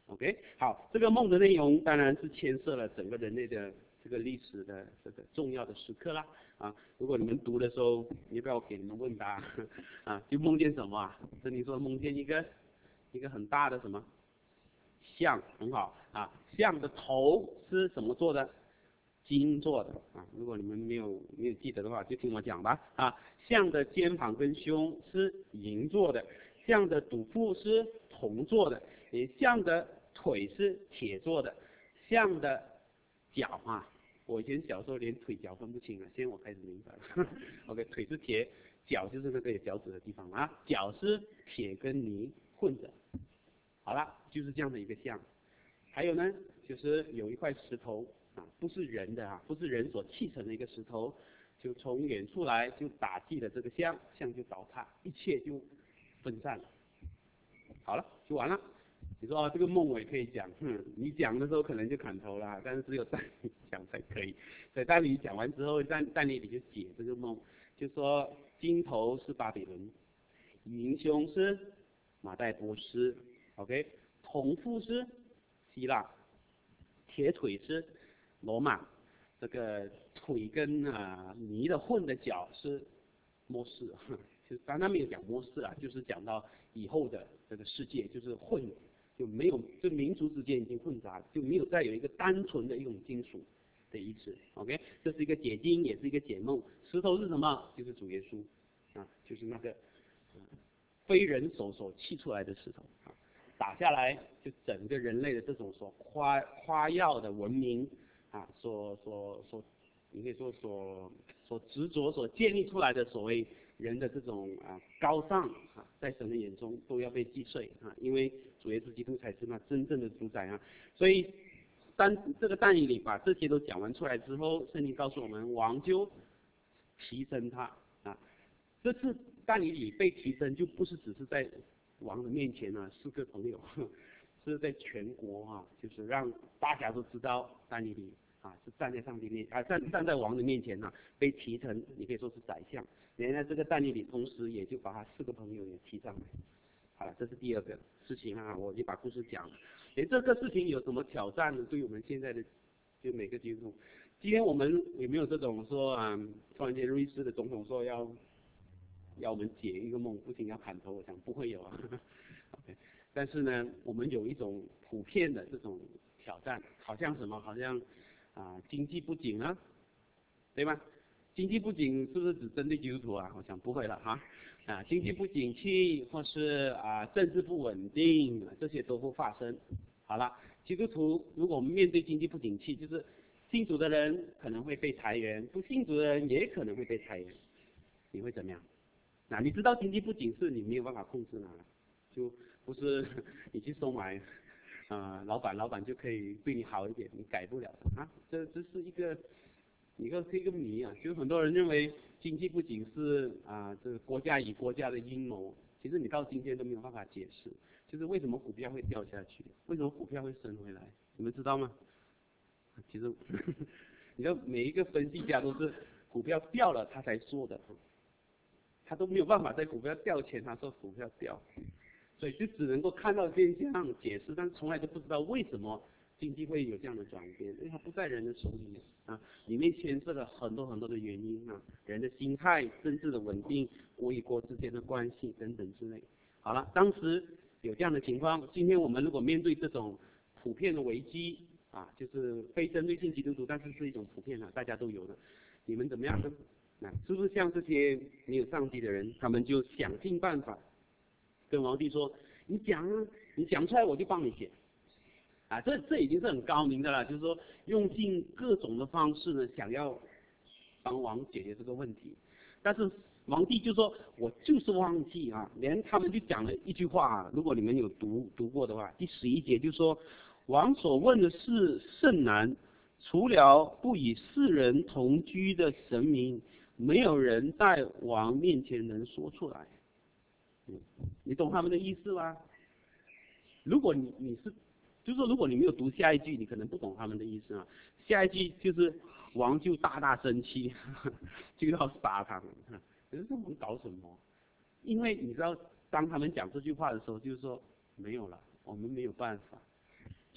OK， 好，这个梦的内容当然是牵涉了整个人类的这个历史的这个重要的时刻啦。啊，如果你们读的时候，要不要给你们问答？啊，就梦见什么啊？这里说梦见一个一个很大的什么象，很好啊，象的头是什么做的？金做的啊。如果你们没有没有记得的话，就听我讲吧。啊，象的肩膀跟胸是银做的，象的肚腹是铜做的，也象的腿是铁做的，象的脚啊，我以前小时候连腿脚分不清了，现在我开始明白了。OK， 腿是铁，脚就是那个有脚趾的地方啊，脚是铁跟泥混着。好了，就是这样的一个象。还有呢，就是有一块石头啊，不是人的啊，不是人所砌成的一个石头，就从远处来就打击了这个象，象就倒塌，一切就分散了。好了，就完了。你说哦，这个梦我也可以讲，哼，你讲的时候可能就砍头了，但是只有但你讲才可以。所以但你讲完之后，但但你你就解这个梦，就说金头是巴比伦，银胸是马代波斯 ，OK， 铜腹是希腊，铁腿是罗马，这个腿跟啊泥的混的脚是摩斯，就当然没有讲摩斯啊，就是讲到以后的这个世界就是混，就没有这民族之间已经混杂了，就没有再有一个单纯的一种金属的意思。OK， 这是一个解经，也是一个解梦。石头是什么？就是主耶稣啊，就是那个、嗯、非人手所砌出来的石头啊。打下来，就整个人类的这种所夸夸耀的文明啊，所所所，你可以说所所执着所建立出来的所谓人的这种啊高尚啊，在神的眼中都要被击碎啊，因为主耶稣基督才是那真正的主宰啊。所以当这个但以理把这些都讲完出来之后，圣经告诉我们，王就提升他啊。这次但以理被提升，就不是只是在王的面前啊，四个朋友，是在全国啊，就是让大家都知道但以理啊是站在上帝面啊站站在王的面前啊，被提成，你可以说是宰相。原来这个但以理同时也就把他四个朋友也提上来。好了，这是第二个事情啊，我就把故事讲了。诶，这个事情有什么挑战呢？对于我们现在的就每个基督徒，今天我们有没有这种说啊，突然间瑞士的总统说要要我们解一个梦，不行要砍头，我想不会有啊。OK， 但是呢，我们有一种普遍的这种挑战，好像什么，好像啊经济不景啊，对吗？经济不景是不是只针对基督徒啊？我想不会了哈。啊，经济不景气或是啊政治不稳定，这些都会发生。好了，基督徒如果我们面对经济不景气，就是信主的人可能会被裁员，不信主的人也可能会被裁员，你会怎么样？那你知道经济不景是你没有办法控制的，就不是你去收买啊、呃、老板，老板就可以对你好一点，你改不了的啊。这这是一个一个是一个谜啊，就是很多人认为经济不景是啊、呃、这个国家与国家的阴谋，其实你到今天都没有办法解释，就是为什么股票会掉下去，为什么股票会升回来，你们知道吗？其实你知道每一个分析家都是股票掉了他才说的。他都没有办法在股票掉前，他说股票掉，所以就只能够看到现象解释，但从来都不知道为什么经济会有这样的转变，因为它不在人的手里啊，里面牵涉了很多很多的原因啊，人的心态、政治的稳定、国与国之间的关系等等之类。好了，当时有这样的情况，今天我们如果面对这种普遍的危机啊，就是非针对性基督徒，但是是一种普遍的，大家都有的，你们怎么样呢？那是不是像这些没有上帝的人，他们就想尽办法跟皇帝说：“你讲啊，你讲出来我就帮你写。”啊，这这已经是很高明的了，就是说用尽各种的方式呢，想要帮王解决这个问题。但是皇帝就说：“我就是忘记啊。”连他们就讲了一句话、啊，如果你们有读读过的话，第十一节就说：“王所问的事甚难，除了不与世人同居的神明。”没有人在王面前能说出来，嗯，你懂他们的意思吗？如果你你是，就是说如果你没有读下一句，你可能不懂他们的意思啊。下一句就是王就大大生气，呵呵就要杀他们。可是我们搞什么？因为你知道，当他们讲这句话的时候，就是说没有了，我们没有办法。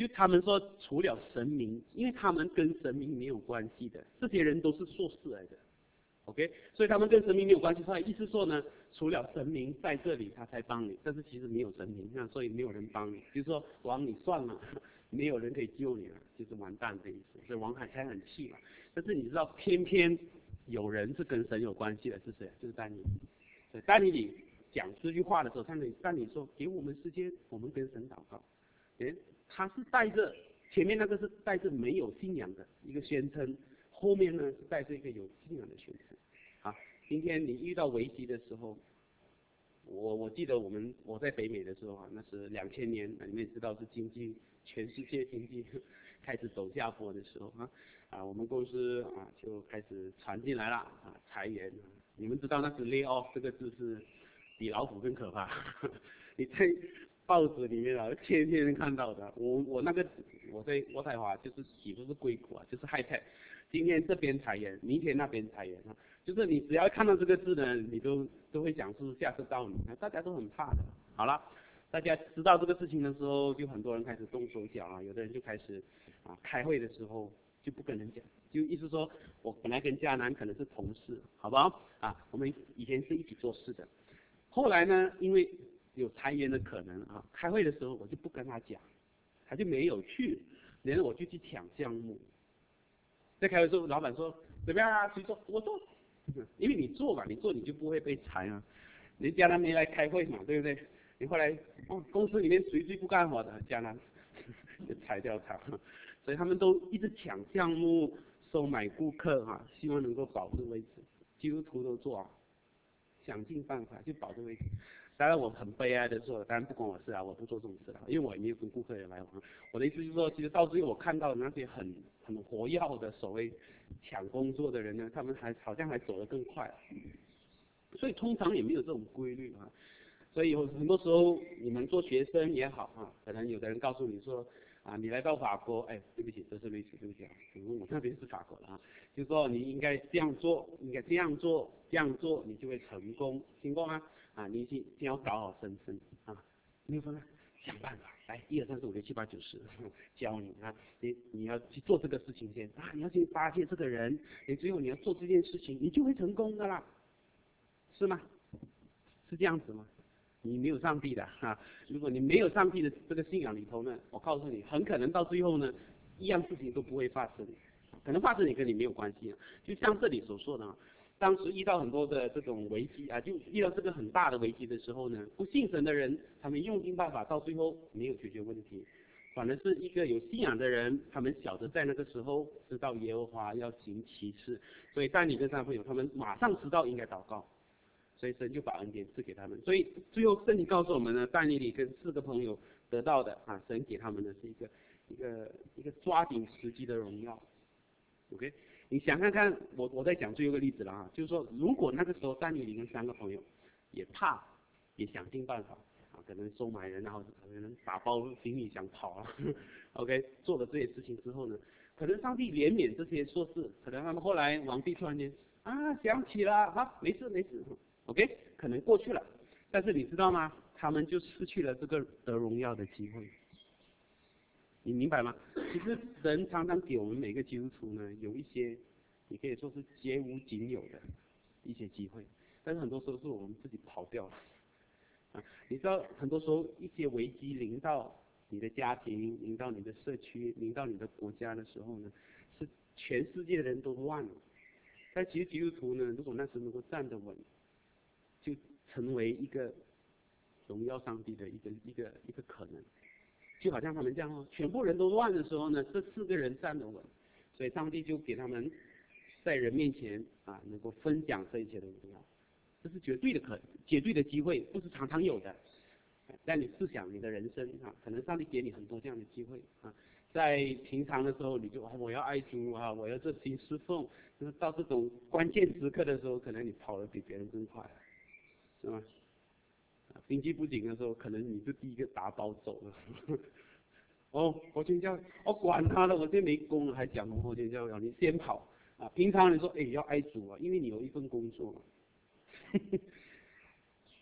就他们说除了神明，因为他们跟神明没有关系的，这些人都是硕士来的。OK， 所以他们跟神明没有关系。他的意思说呢，除了神明在这里，他才帮你，但是其实没有神明，那所以没有人帮你。就是说王你算了，没有人可以救你了，就是完蛋的意思。所以王海才很气嘛。但是你知道，偏偏有人是跟神有关系的，是谁？就是但以理。对，但以理讲这句话的时候，但以但以理说给我们时间，我们跟神祷告。诶，他是带着前面那个是带着没有信仰的一个宣称。后面呢是带着一个有信仰的宣称。啊，今天你遇到危机的时候，我我记得我们我在北美的时候啊，那是两千年，你们也知道是经济全世界经济开始走下坡的时候啊，啊我们公司啊就开始传进来了啊裁员，你们知道那是 lay off 这个字是比老虎更可怕，你在报纸里面啊天天看到的，我我那个我在渥太华就是岂不是硅谷啊，就是 high tech。今天这边裁员，明天那边裁员啊，就是你只要看到这个字呢，你都都会想是下次到你，大家都很怕的。好了，大家知道这个事情的时候，就很多人开始动手脚啊，有的人就开始啊，开会的时候就不跟人讲，就意思说我本来跟嘉南可能是同事，好不好？啊，我们以前是一起做事的，后来呢，因为有裁员的可能啊，开会的时候我就不跟他讲，他就没有去，然后我就去抢项目。在开会的时候，老板说怎么样啊？谁做？我做，因为你做嘛，你做你就不会被裁啊。人家他没来开会嘛，对不对？你后来哦，公司里面谁最不干活的？江南就裁掉他，所以他们都一直抢项目、收买顾客哈、啊，希望能够保住位置。基督徒都做啊，想尽办法就保住位置。当然我很悲哀的说，当然不关我事啊，我不做这种事了，因为我也没有跟顾客有来往。我的意思就是说，其实到最后我看到的那些很很活跃的所谓抢工作的人呢，他们还好像还走得更快了。所以通常也没有这种规律啊。所以有很多时候你们做学生也好啊，可能有的人告诉你说啊，你来到法国，哎，对不起，这是类似对不起啊，因为我那边是法国的啊，就是说你应该这样做，应该这样做，这样做你就会成功，成功吗？啊，你先先要搞好身份啊，你有说呢？想办法，来一二三四五六七八九十，教你啊，你你要去做这个事情先啊，你要去发现这个人，你最后你要做这件事情，你就会成功的啦，是吗？是这样子吗？你没有上帝的哈、啊，如果你没有上帝的这个信仰里头呢，我告诉你，很可能到最后呢，一样事情都不会发生，可能发生也跟你没有关系。就像这里所说的，当时遇到很多的这种危机啊，就遇到这个很大的危机的时候呢，不信神的人，他们用尽办法，到最后没有解决问题，反而是一个有信仰的人，他们晓得在那个时候知道耶和华要行奇事，所以但你跟三朋友他们马上知道应该祷告。所以神就把恩典赐给他们，所以最后圣经告诉我们呢，但以理跟四个朋友得到的啊，神给他们的是一个一个一个抓紧时机的荣耀。OK， 你想看看，我我在讲最后一个例子了啊，就是说，如果那个时候但以理跟三个朋友也怕，也想尽办法啊，可能收买人，然后可能打包行李想跑啊，OK， 做了这些事情之后呢，可能上帝怜悯这些硕士，可能他们后来王帝突然间啊想起了，啊没事没事。OK， 可能过去了，但是你知道吗？他们就失去了这个得荣耀的机会。你明白吗？其实神常常给我们每个基督徒呢，有一些你可以说是绝无仅有的一些机会，但是很多时候是我们自己跑掉了。啊，你知道很多时候一些危机临到你的家庭、临到你的社区、临到你的国家的时候呢，是全世界的人都乱了。但其实基督徒呢，如果那时能够站得稳，就成为一个荣耀上帝的一个一个一个可能，就好像他们这样哦，全部人都乱的时候呢，这四个人站得稳，所以上帝就给他们在人面前啊，能够分享这一切的荣耀，这是绝对的可绝对的机会，不是常常有的。但你试想你的人生啊，可能上帝给你很多这样的机会啊，在平常的时候你就啊我要爱主啊，我要热心侍奉，就是到这种关键时刻的时候，可能你跑得比别人更快。是吗？经济不景的时候，可能你是第一个打包走了。哦，佛经教，我、哦、管他的，我现在没工了，还讲佛经教，你先跑啊！平常你说，哎，要爱主啊，因为你有一份工作嘛。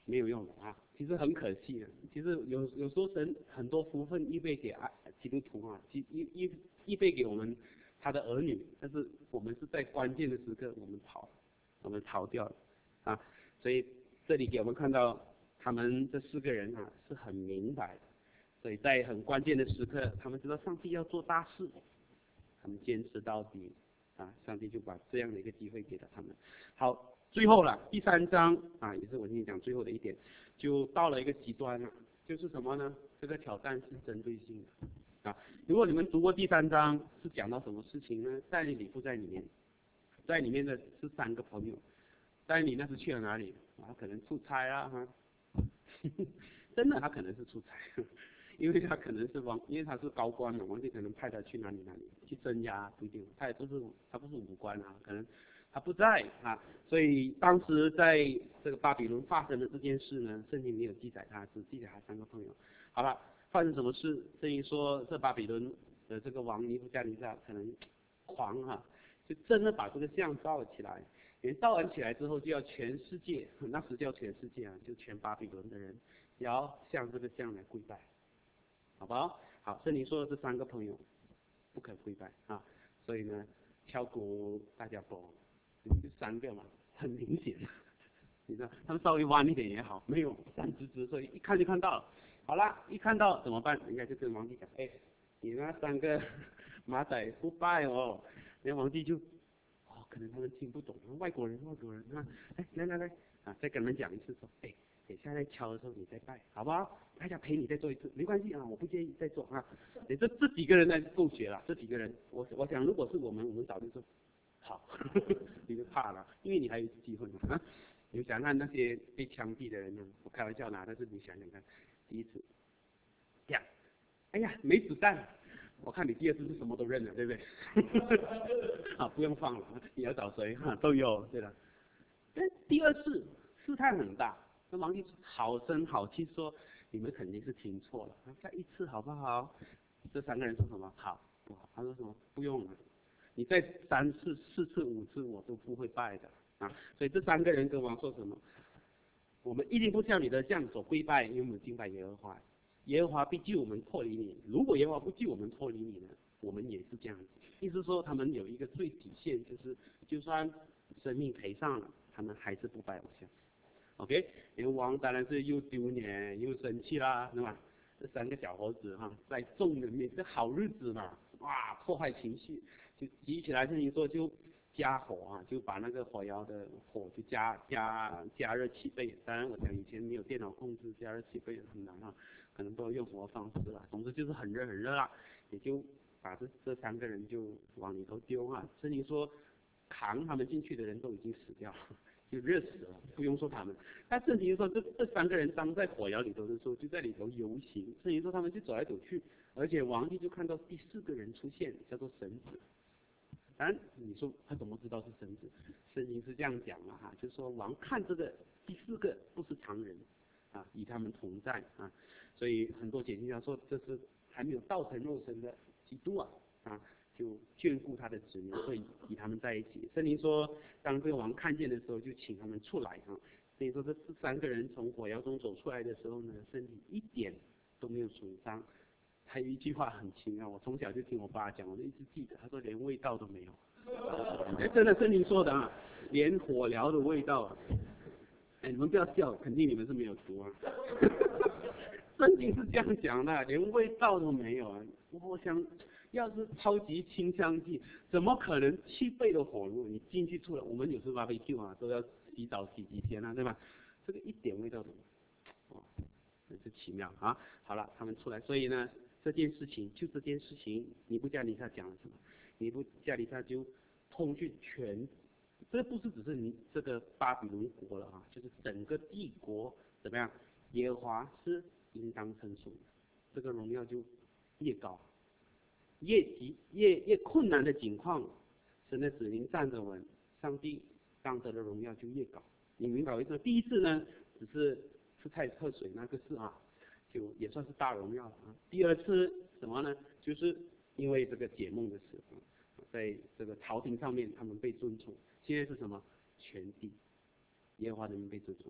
没有用的啊，其实很可惜的。其实有有时候神很多福分预备给啊基督徒啊，预预预预备给我们他的儿女，但是我们是在关键的时刻我们跑，我们逃掉了啊。所以这里给我们看到他们这四个人啊是很明白的，所以在很关键的时刻，他们知道上帝要做大事，他们坚持到底啊，上帝就把这样的一个机会给了他们。好。最后了，第三章啊，也是我今天讲最后的一点，就到了一个极端了，就是什么呢？这个挑战是针对性的啊。如果你们读过第三章，是讲到什么事情呢？但以理不在里面，在里面的是三个朋友，但以理那是去了哪里？啊，可能出差啊哈，真的他可能是出差，因为他可能是王，因为他是高官嘛，王帝可能派他去哪里哪里去镇压，不一定，他也不是他不是武官啊，可能。他不在啊，所以当时在这个巴比伦发生的这件事呢，圣经没有记载他，只记载他三个朋友。好了，发生什么事？圣经说这巴比伦的这个王尼布加尼撒可能狂哈、啊，就真的把这个像造了起来。因为造完起来之后，就要全世界，那时叫全世界啊，就全巴比伦的人要向这个像来跪拜，好不好？好，圣经说的这三个朋友不肯跪拜啊，所以呢，敲鼓大家不。就三个嘛，很明显，你知道，他们稍微弯一点也好，没有站直直，所以一看就看到了。好了，一看到怎么办？应该就跟皇帝讲，哎，你那三个马仔不拜哦。那皇帝就，哦，可能他们听不懂，外国人，外国人啊，哎，来来来，啊，再跟他们讲一次说，哎，等下在敲的时候你再拜，好不好？大家陪你再做一次，没关系啊，我不介意再做啊。你这这几个人呢够绝了，这几个人，我我想如果是我们，我们早就说。好，你就怕了，因为你还有一次机会嘛。啊、你想看那些被枪毙的人呢？我开玩笑拿，但是你想想看，第一次，呀，哎呀，没子弹，我看你第二次是什么都认了，对不对？啊，不用放了，你要找谁？哈、啊，都有，对了。但第二次试探很大，那王帝好声好气说：“你们肯定是听错了，再一次好不好？”这三个人说什么？好，不好？他说什么？不用了。你再三次、四次、五次，我都不会拜的啊！所以这三个人跟王说什么？我们一定不向你的像所跪拜，因为我们敬拜耶和华。耶和华必救我们脱离你。如果耶和华不救我们脱离你呢，我们也是这样子。意思说，他们有一个最底线，就是就算生命赔上了，他们还是不拜偶像。OK， 因为王当然是又丢脸又生气啦，是吧？这三个小伙子哈，在众人面，这好日子嘛，哇，破坏情绪。就急起来，圣经说就加火啊，就把那个火窑的火就加加加热起倍。当然，我想以前没有电脑控制，加热起倍很难啊，可能不知道用什么方式啦。总之就是很热很热啦，也就把这这三个人就往里头丢啊。圣经说扛他们进去的人都已经死掉了，就热死了，不用说他们。但圣经说这这三个人当在火窑里头的时候，就在里头游行。圣经说他们就走来走去，而且王帝就看到第四个人出现，叫做神子。当然，你说他怎么知道是神子？圣经是这样讲了哈，就是说王看这个第四个不是常人，啊，与他们同在啊，所以很多解经家说这是还没有道成肉身的基督啊，啊，就眷顾他的子民，所以与他们在一起。圣经说，当这个王看见的时候，就请他们出来啊。所以说这这三个人从火窑中走出来的时候呢，身体一点都没有损伤。还有一句话很奇妙，我从小就听我爸讲，我就一直记得。他说连味道都没有，哎，真的圣经说的啊，连火燎的味道啊。哎，你们不要笑，肯定你们是没有读啊。圣经是这样讲的，连味道都没有啊。我想，要是超级清香剂，怎么可能七倍的火炉你进去出来？我们有时候 B B Q 啊，都要洗澡洗几天啊，对吧？这个一点味道都没有，哦，真是奇妙啊。好了，他们出来，所以呢。这件事情就这件事情，尼布加尼撒讲了什么？尼布加尼撒就通讯全，这不是只是你这个巴比伦国了啊，就是整个帝国怎么样？耶和华是应当称颂的，这个荣耀就越高，越急越越困难的境况，神的子民站着稳，上帝当得的荣耀就越高。你明白为什么？第一次呢，只是吃菜喝水那个事啊。就也算是大荣耀了啊。第二次什么呢？就是因为这个解梦的事啊，在这个朝廷上面他们被尊崇。现在是什么？全地耶和华人民被尊崇。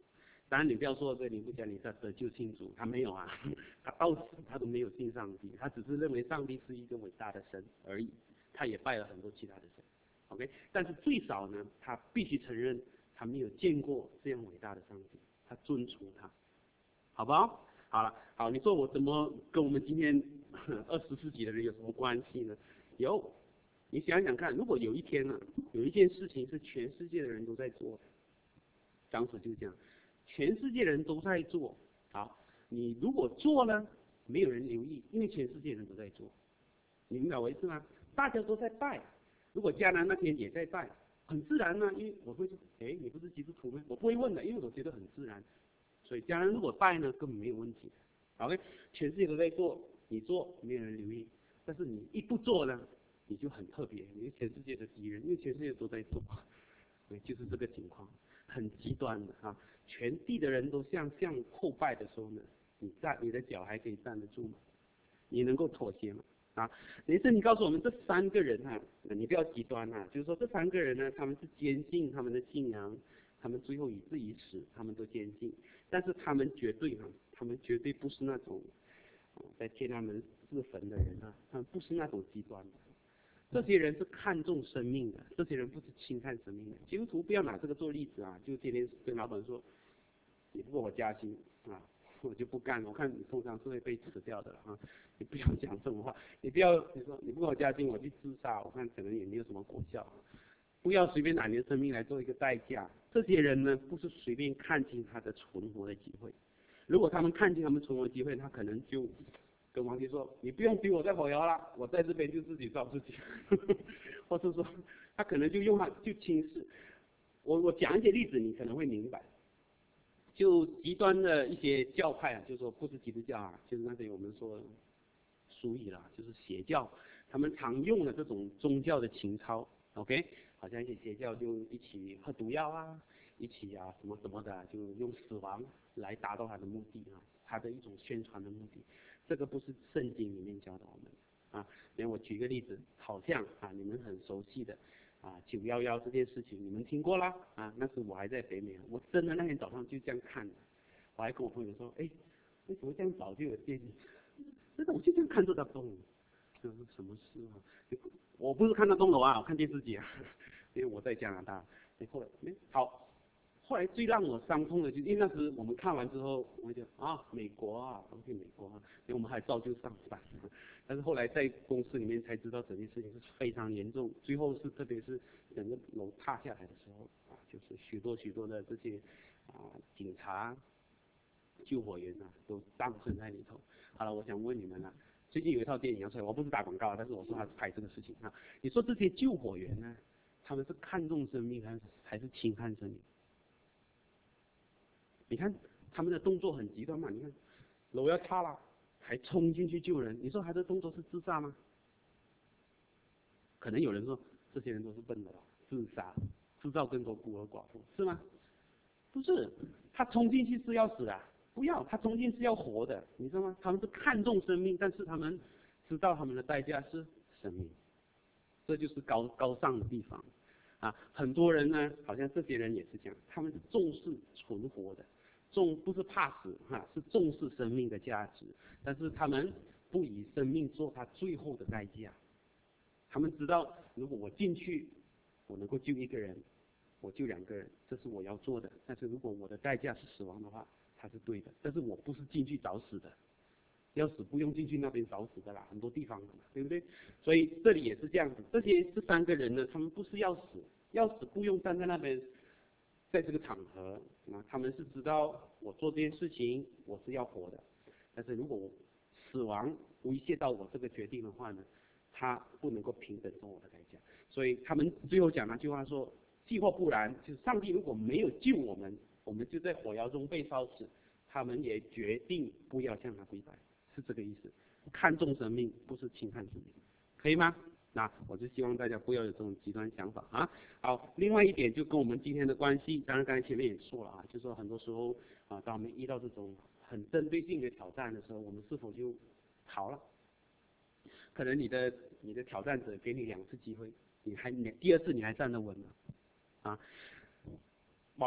当然你不要说这尼布甲尼撒得救信主，他没有啊，他到死他都没有信上帝，他只是认为上帝是一个伟大的神而已，他也拜了很多其他的神 ，OK， 但是最少呢，他必须承认他没有见过这样伟大的上帝，他尊崇他，好不好？好了，好，你说我怎么跟我们今天二十世纪的人有什么关系呢？有，你想想看，如果有一天呢、啊，有一件事情是全世界的人都在做的，当时就这样。全世界人都在做，好，你如果做了，没有人留意，因为全世界人都在做，你明白我意思吗？大家都在拜，如果迦南那天也在拜，很自然呢，因为我会说，哎，你不是基督徒吗？我不会问的，因为我觉得很自然，所以迦南如果拜呢，根本没有问题。OK， 全世界都在做，你做没有人留意，但是你一不做呢，你就很特别，你是全世界的敌人，因为全世界都在做，就是这个情况。很极端的啊，全地的人都向向后拜的时候呢，你站你的脚还可以站得住吗？你能够妥协吗？啊，也是你告诉我们这三个人啊，你不要极端啊，就是说这三个人呢，他们是坚信他们的信仰，他们最后以至于死，他们都坚信，但是他们绝对啊，他们绝对不是那种啊在天安门自焚的人啊，他们不是那种极端的。这些人是看重生命的，这些人不是轻看生命的。基督徒不要拿这个做例子啊，就天天跟老板说，你不给我加薪啊，我就不干了。我看你通常是会被辞掉的了啊，你不要讲这种话，你不要你说你不给我加薪，我去自杀，我看可能也没有什么果效。不要随便拿你的生命来做一个代价。这些人呢，不是随便看清他的存活的机会。如果他们看清他们存活的机会，他可能就跟皇帝说：“你不用逼我在火窑了，我在这边就自己造自己。”或是说，他可能就用他就轻视。我我讲一些例子，你可能会明白。就极端的一些教派啊，就是说不是基督教啊，就是那些我们说俗语啦，就是邪教，他们常用的这种宗教的情操 ，OK， 好像一些邪教就一起喝毒药啊，一起啊什么什么的，就用死亡来达到他的目的啊，他的一种宣传的目的。这个不是圣经里面教导我们啊。连我举个例子，好像啊你们很熟悉的啊九一一这件事情，你们听过啦啊？那时我还在北美，我真的那天早上就这样看的，我还跟我朋友说，哎，为什么这样早就有电影？真的我就这样看着他动，这是什么事啊？我不是看他动楼啊，我看电视机啊，因为我在加拿大。后来哎好。后来最让我伤痛的，就是因为那时我们看完之后，我就啊，美国啊 ，OK， 美国啊，因为我们还照旧上班。但是后来在公司里面才知道整件事情是非常严重，最后是特别是整个楼塌下来的时候啊，就是许多许多的这些啊警察、救火员啊都葬身在里头。好了，我想问你们了，最近有一套电影要出来，我不是打广告，但是我说他是拍这个事情啊。你说这些救火员呢，他们是看重生命还是还是轻看生命？你看他们的动作很极端嘛？你看楼要塌了，还冲进去救人，你说他的动作是自杀吗？可能有人说这些人都是笨的了，自杀，制造更多孤儿寡妇，是吗？不是，他冲进去是要死的，不要，他冲进去是要活的，你知道吗？他们是看重生命，但是他们知道他们的代价是生命，这就是高高尚的地方啊。很多人呢，好像这些人也是这样，他们是重视存活的。重不是怕死哈，是重视生命的价值，但是他们不以生命做他最后的代价。他们知道，如果我进去，我能够救一个人，我救两个人，这是我要做的。但是如果我的代价是死亡的话，他是对的。但是我不是进去找死的，要死不用进去那边找死的啦，很多地方的嘛，对不对？所以这里也是这样子。这些这三个人呢，他们不是要死，要死不用站在那边。在这个场合，啊，他们是知道我做这件事情我是要活的，但是如果我死亡威胁到我这个决定的话呢，他不能够平等受我的代价。所以他们最后讲那句话说：“既或不然，就是上帝如果没有救我们，我们就在火窑中被烧死，他们也决定不要向他跪拜。”是这个意思。看重生命，不是轻看生命，可以吗？那我就希望大家不要有这种极端想法啊。好，另外一点就跟我们今天的关系，当然刚才前面也说了啊，就说很多时候啊，当我们遇到这种很针对性的挑战的时候，我们是否就逃了？可能你的你的挑战者给你两次机会，你还你第二次你还站得稳吗？啊，哦，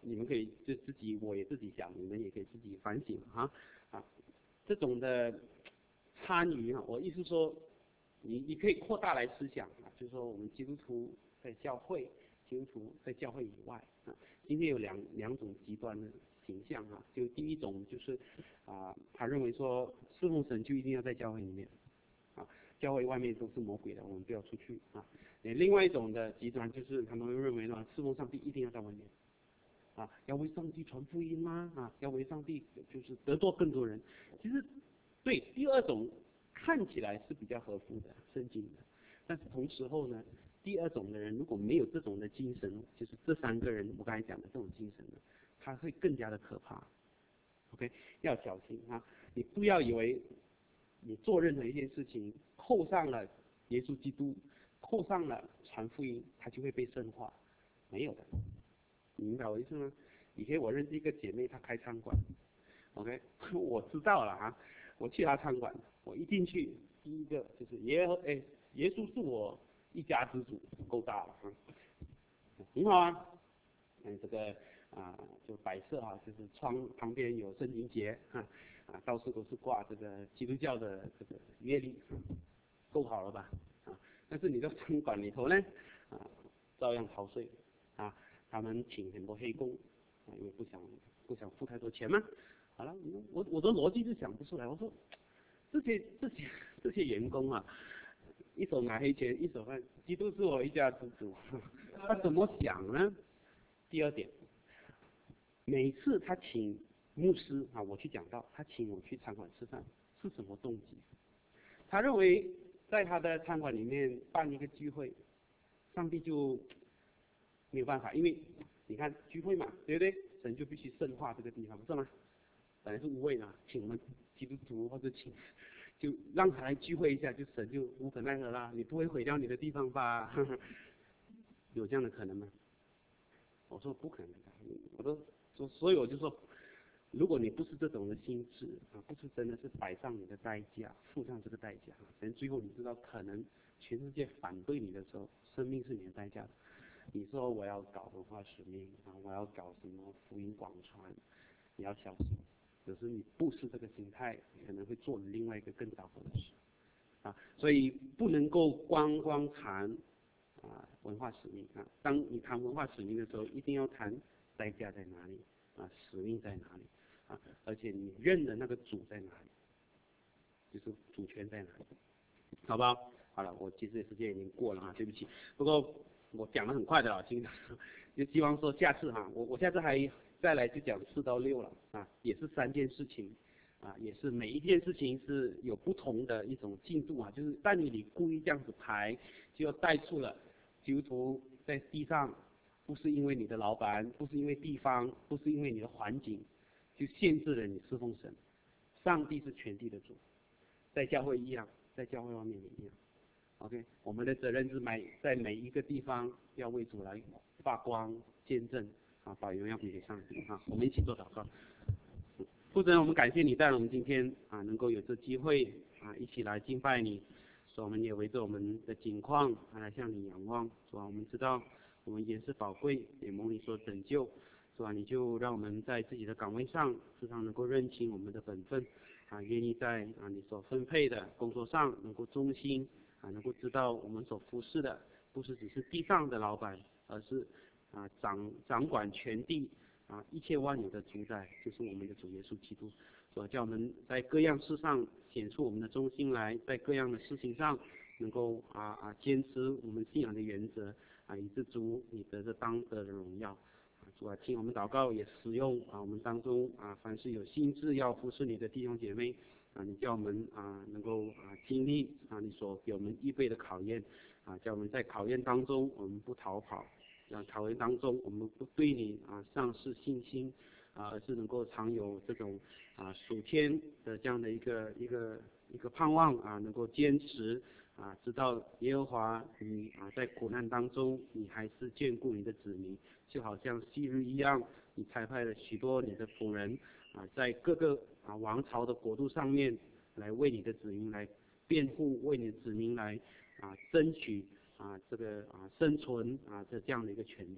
你们可以就自己，我也自己想，你们也可以自己反省哈啊，这种的参与啊，我意思说，你你可以扩大来思想啊，就是说我们基督徒在教会，基督徒在教会以外啊，今天有两两种极端的形象啊，就第一种就是啊，他认为说侍奉神就一定要在教会里面啊，教会外面都是魔鬼的，我们不要出去啊。另外一种的极端就是他们会认为呢，侍奉上帝一定要在外面。啊，要为上帝传福音吗？啊，要为上帝就是得到更多人。其实，对第二种看起来是比较合乎的圣经的，但是同时候呢，第二种的人如果没有这种的精神，就是这三个人我刚才讲的这种精神呢，他会更加的可怕。OK， 要小心啊！你不要以为你做任何一件事情扣上了耶稣基督，扣上了传福音，它就会被圣化，没有的。你明白我意思吗？以前我认识一个姐妹，她开餐馆 ，OK， 我知道了啊，我去她餐馆，我一进去，第一个就是耶和哎，耶稣是我一家之主，够大了啊，很好啊，嗯，这个啊就摆设啊，就是窗旁边有圣经节啊，啊到处都是挂这个基督教的这个阅历，够好了吧？啊，但是你到餐馆里头呢，啊照样逃税啊。他们请很多黑工，啊，因为不想不想付太多钱嘛。好了，我我的逻辑就想不出来。我说这些这些这些员工啊，一手拿黑钱，一手拿基督是我一家之主，他怎么想呢？第二点，每次他请牧师啊，我去讲道，他请我去餐馆吃饭，是什么动机？他认为在他的餐馆里面办一个聚会，上帝就没有办法，因为你看聚会嘛，对不对？神就必须圣化这个地方，是吗？本来是无谓的，请我们基督徒或者请，就让他来聚会一下，就神就无可奈何啦。你不会毁掉你的地方吧？有这样的可能吗？我说不可能的，我都说，所以我就说，如果你不是这种的心智啊，不是真的是摆上你的代价，付上这个代价，等最后你知道可能全世界反对你的时候，生命是你的代价的。你说我要搞文化使命啊，我要搞什么福音广传，你要小心。可是你不是这个心态，你可能会做另外一个更糟糕的事啊。所以不能够光光谈啊文化使命啊。当你谈文化使命的时候，一定要谈代价在哪里啊，使命在哪里啊，而且你认的那个主在哪里，就是主权在哪里，好不好？好了，我其实时间已经过了啊，对不起。不过我讲得很快的了，今就希望说下次哈，我我下次还再来就讲四到六了啊，也是三件事情啊，也是每一件事情是有不同的一种进度啊，就是但你你故意这样子排，就要带出了基督徒在地上，不是因为你的老板，不是因为地方，不是因为你的环境，就限制了你侍奉神。上帝是全地的主，在教会一样，在教会外面也一样。OK， 我们的责任是每在每一个地方要为主来发光见证啊，把荣耀归给上帝啊！我们一起做祷告。父神，我们感谢你带了我们今天啊，能够有这机会啊，一起来敬拜你。说我们也围着我们的境况啊来向你仰望。说我们知道我们也是宝贵，也蒙你所拯救。是吧？你就让我们在自己的岗位上，时常能够认清我们的本分啊，愿意在啊你所分配的工作上能够忠心。啊，能够知道我们所服侍的不是只是地上的老板，而是啊掌掌管全地啊一切万有的主宰，就是我们的主耶稣基督。所叫我们在各样事上显出我们的忠心来，在各样的事情上能够啊啊坚持我们信仰的原则啊，以致主你得着当得的荣耀。主啊，听我们祷告，也使用啊我们当中啊凡是有心志要服侍你的弟兄姐妹。啊，你叫我们啊能够啊经历啊你所给我们预备的考验，啊叫我们在考验当中我们不逃跑，啊考验当中我们不对你啊丧失信心，啊而是能够常有这种啊属天的这样的一个一个一个盼望啊，能够坚持啊，知道耶和华你啊在苦难当中你还是眷顾你的子民，就好像昔日一样，你差派了许多你的仆人啊在各个啊，王朝的国度上面来为你的子民来辩护，为你的子民来啊争取啊这个啊生存啊的这样的一个权利。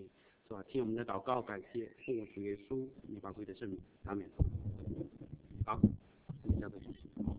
是吧？听我们的祷告，感谢奉我主耶稣你宝贵的圣名，阿门。好，这里交给主席。